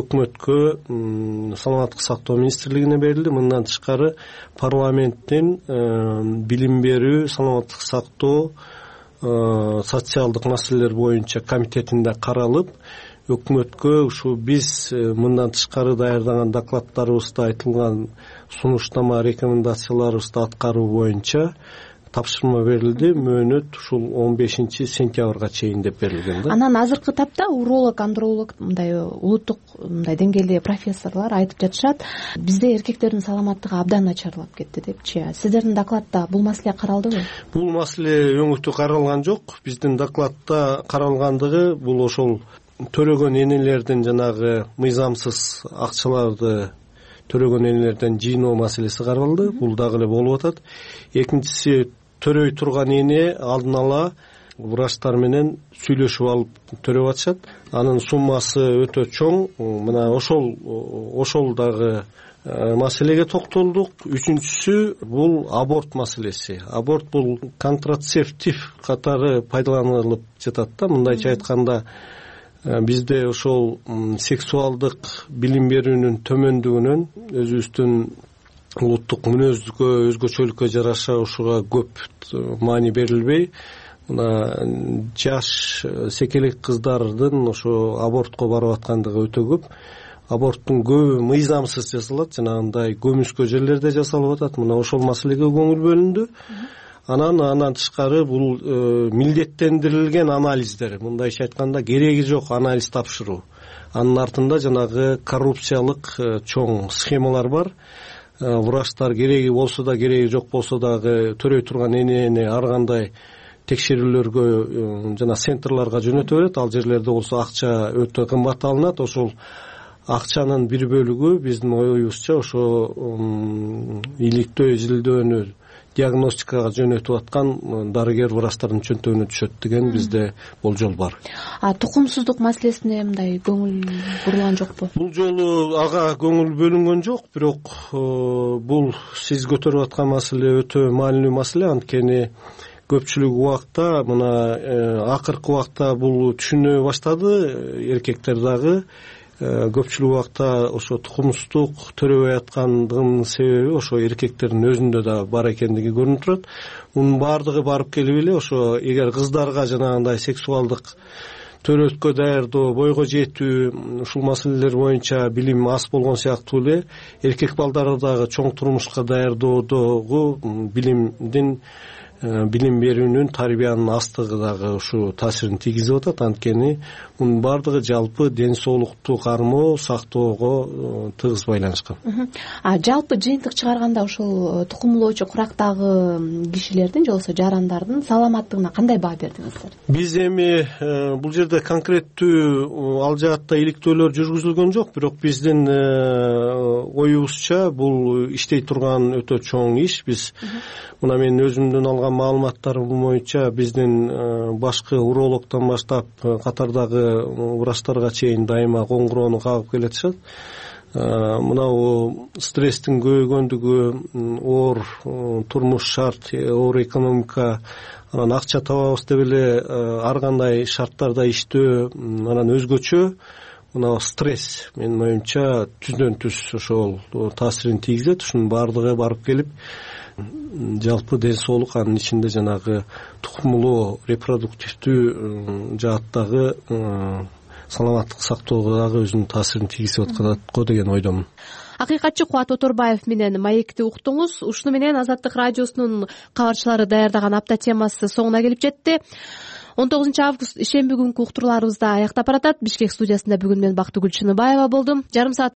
өкмөткө, саламаттык сактоо министрлигине берилди. Мындан тышкары парламенттин билим берүү, саламаттык сактоо, социалдык маселелер боюнча комитетинде каралып, өкмөткө ушу биз мындан тышкары даярдаган докладдарыбызда айтылган сунуштама, рекомендацияларыбызды аткаруу боюнча тапшырма берилди. Мөөнөт ушул он бешинчи сентябрга чейин деп берилген да. Анан азыркы тапта уролог, андролог, мындай улуттук мындай деңгээлде профессорлор айтып жатышат, бизде эркектердин саламаттыгы абдан начарлап кетти депчи. Сиздердин докладда бул маселе каралдыбы? Бул маселе өңүтү каралган жок. Биздин докладда каралгандыгы бул ошол төрөгөн энелердин жанагы мыйзамсыз акчаларды төрөгөн энелерден жыйноо маселеси каралды. Бул дагы эле болуп атат. Экинчиси, төрөй турган эне алдын ала врачтар менен сүйлөшүп алып төрөп атышат. Анын суммасы өтө чоң. Мына ошол ошол дагы маселеге токтолдук. Үчүнчүсү бул аборт маселеси. Аборт бул контрацептив катары пайдаланылып жатат да. Мындайча айтканда, бизде ошол сексуалдык билим берүүнүн төмөндүгүнөн өзүбүздүн улуттук мүнөзгө, өзгөчөлүккө жараша ушуга көп маани берилбей, мына жаш секелек кыздардын ошо абортко барып аткандыгы өтө көп. Аборттун көбү мыйзамсыз жасалат, жанагындай көмүскө жерлерде жасалып атат. Мына ошол маселеге көңүл бөлүндү. Анан андан тышкары бул милдеттендирилген анализдер, мындайча айтканда кереги жок анализ тапшыруу. Анын артында жанагы коррупциялык чоң схемалар бар. Врачтар кереги болсо да, кереги жок болсо дагы төрөй турган энени ар кандай текшерүүлөргө жана центрларга жөнөтө берет. Ал жерлерде болсо акча өтө кымбат алынат. Ошол акчанын бир бөлүгү биздин оюбузча ошо иликтөө, изилдөөнү диагностикага жөнөтүп аткан дарыгер врачтардын чөнтөгүнө түшөт деген бизде болжол бар. А тукумсуздук маселесине мындай көңүл бурулган жокпу? Бул жолу ага көңүл бөлүнгөн жок, бирок бул сиз көтөрүп аткан маселе өтө маанилүү маселе. Анткени көпчүлүк убакта мына акыркы убакта бул түшүнө баштады эркектер дагы. Көпчүлүк убакта ошо тукумсуздук төрөбөй аткандыгынын себеби ошо эркектердин өзүндө да бар экендиги көрүнүп турат. Мунун баардыгы барып келип эле ошо эгер кыздарга жанагындай сексуалдык төрөткө даярдоо, бойго жетүү ушул маселелер боюнча билим аз болгон сыяктуу эле эркек балдары дагы чоң турмушка даярдоодогу билимдин билим берүүнүн, тарбиянын астыгы дагы ушу таасирин тийгизип атат. Анткени мунун баардыгы жалпы ден соолукту кармоо, сактоого тыгыз байланышкан. А жалпы жыйынтык чыгарганда ушул тукумулоочу курактагы кишилердин же болбосо жарандардын саламаттыгына кандай баа бердиңиздер? Биз эми бул жерде конкреттүү ал жаатта иликтөөлөр жүргүзүлгөн жок, бирок биздин оюбузча бул иштей турган өтө чоң иш. Биз мына мен өзүмдөн алган маалыматтарым боюнча биздин башкы урологдон баштап катардагы врачтарга чейин дайыма коңгуроону кагып келатышат. Мына стресстин көбөйгөндүгү, оор турмуш шарт, оор экономика, анан акча табабыз деп эле ар кандай шарттарда иштөө, анан өзгөчө мына стресс менин оюмча түздөн түз ошол таасирин тийгизет. Ушунун баардыгы барып келип жалпы ден соолук, анын ичинде жанагы тукумулоо, репродуктивдүү жааттагы саламаттык сактоого дагы өзүнүн таасирин тийгизип аткан го деген ойдомун. Акыйкатчы Кубат Оторбаев менен маекти уктуңуз. Ушуну менен Азаттык радиосунун кабарчылары даярдаган апта темасы соңуна келип жетти. он тогузунчу август ишемби күнкү уктурууларыбызды аяктап баратат. Бишкек студиясында бүгүн мен Бактыгүл Чыныбаева болдум. Жарым саат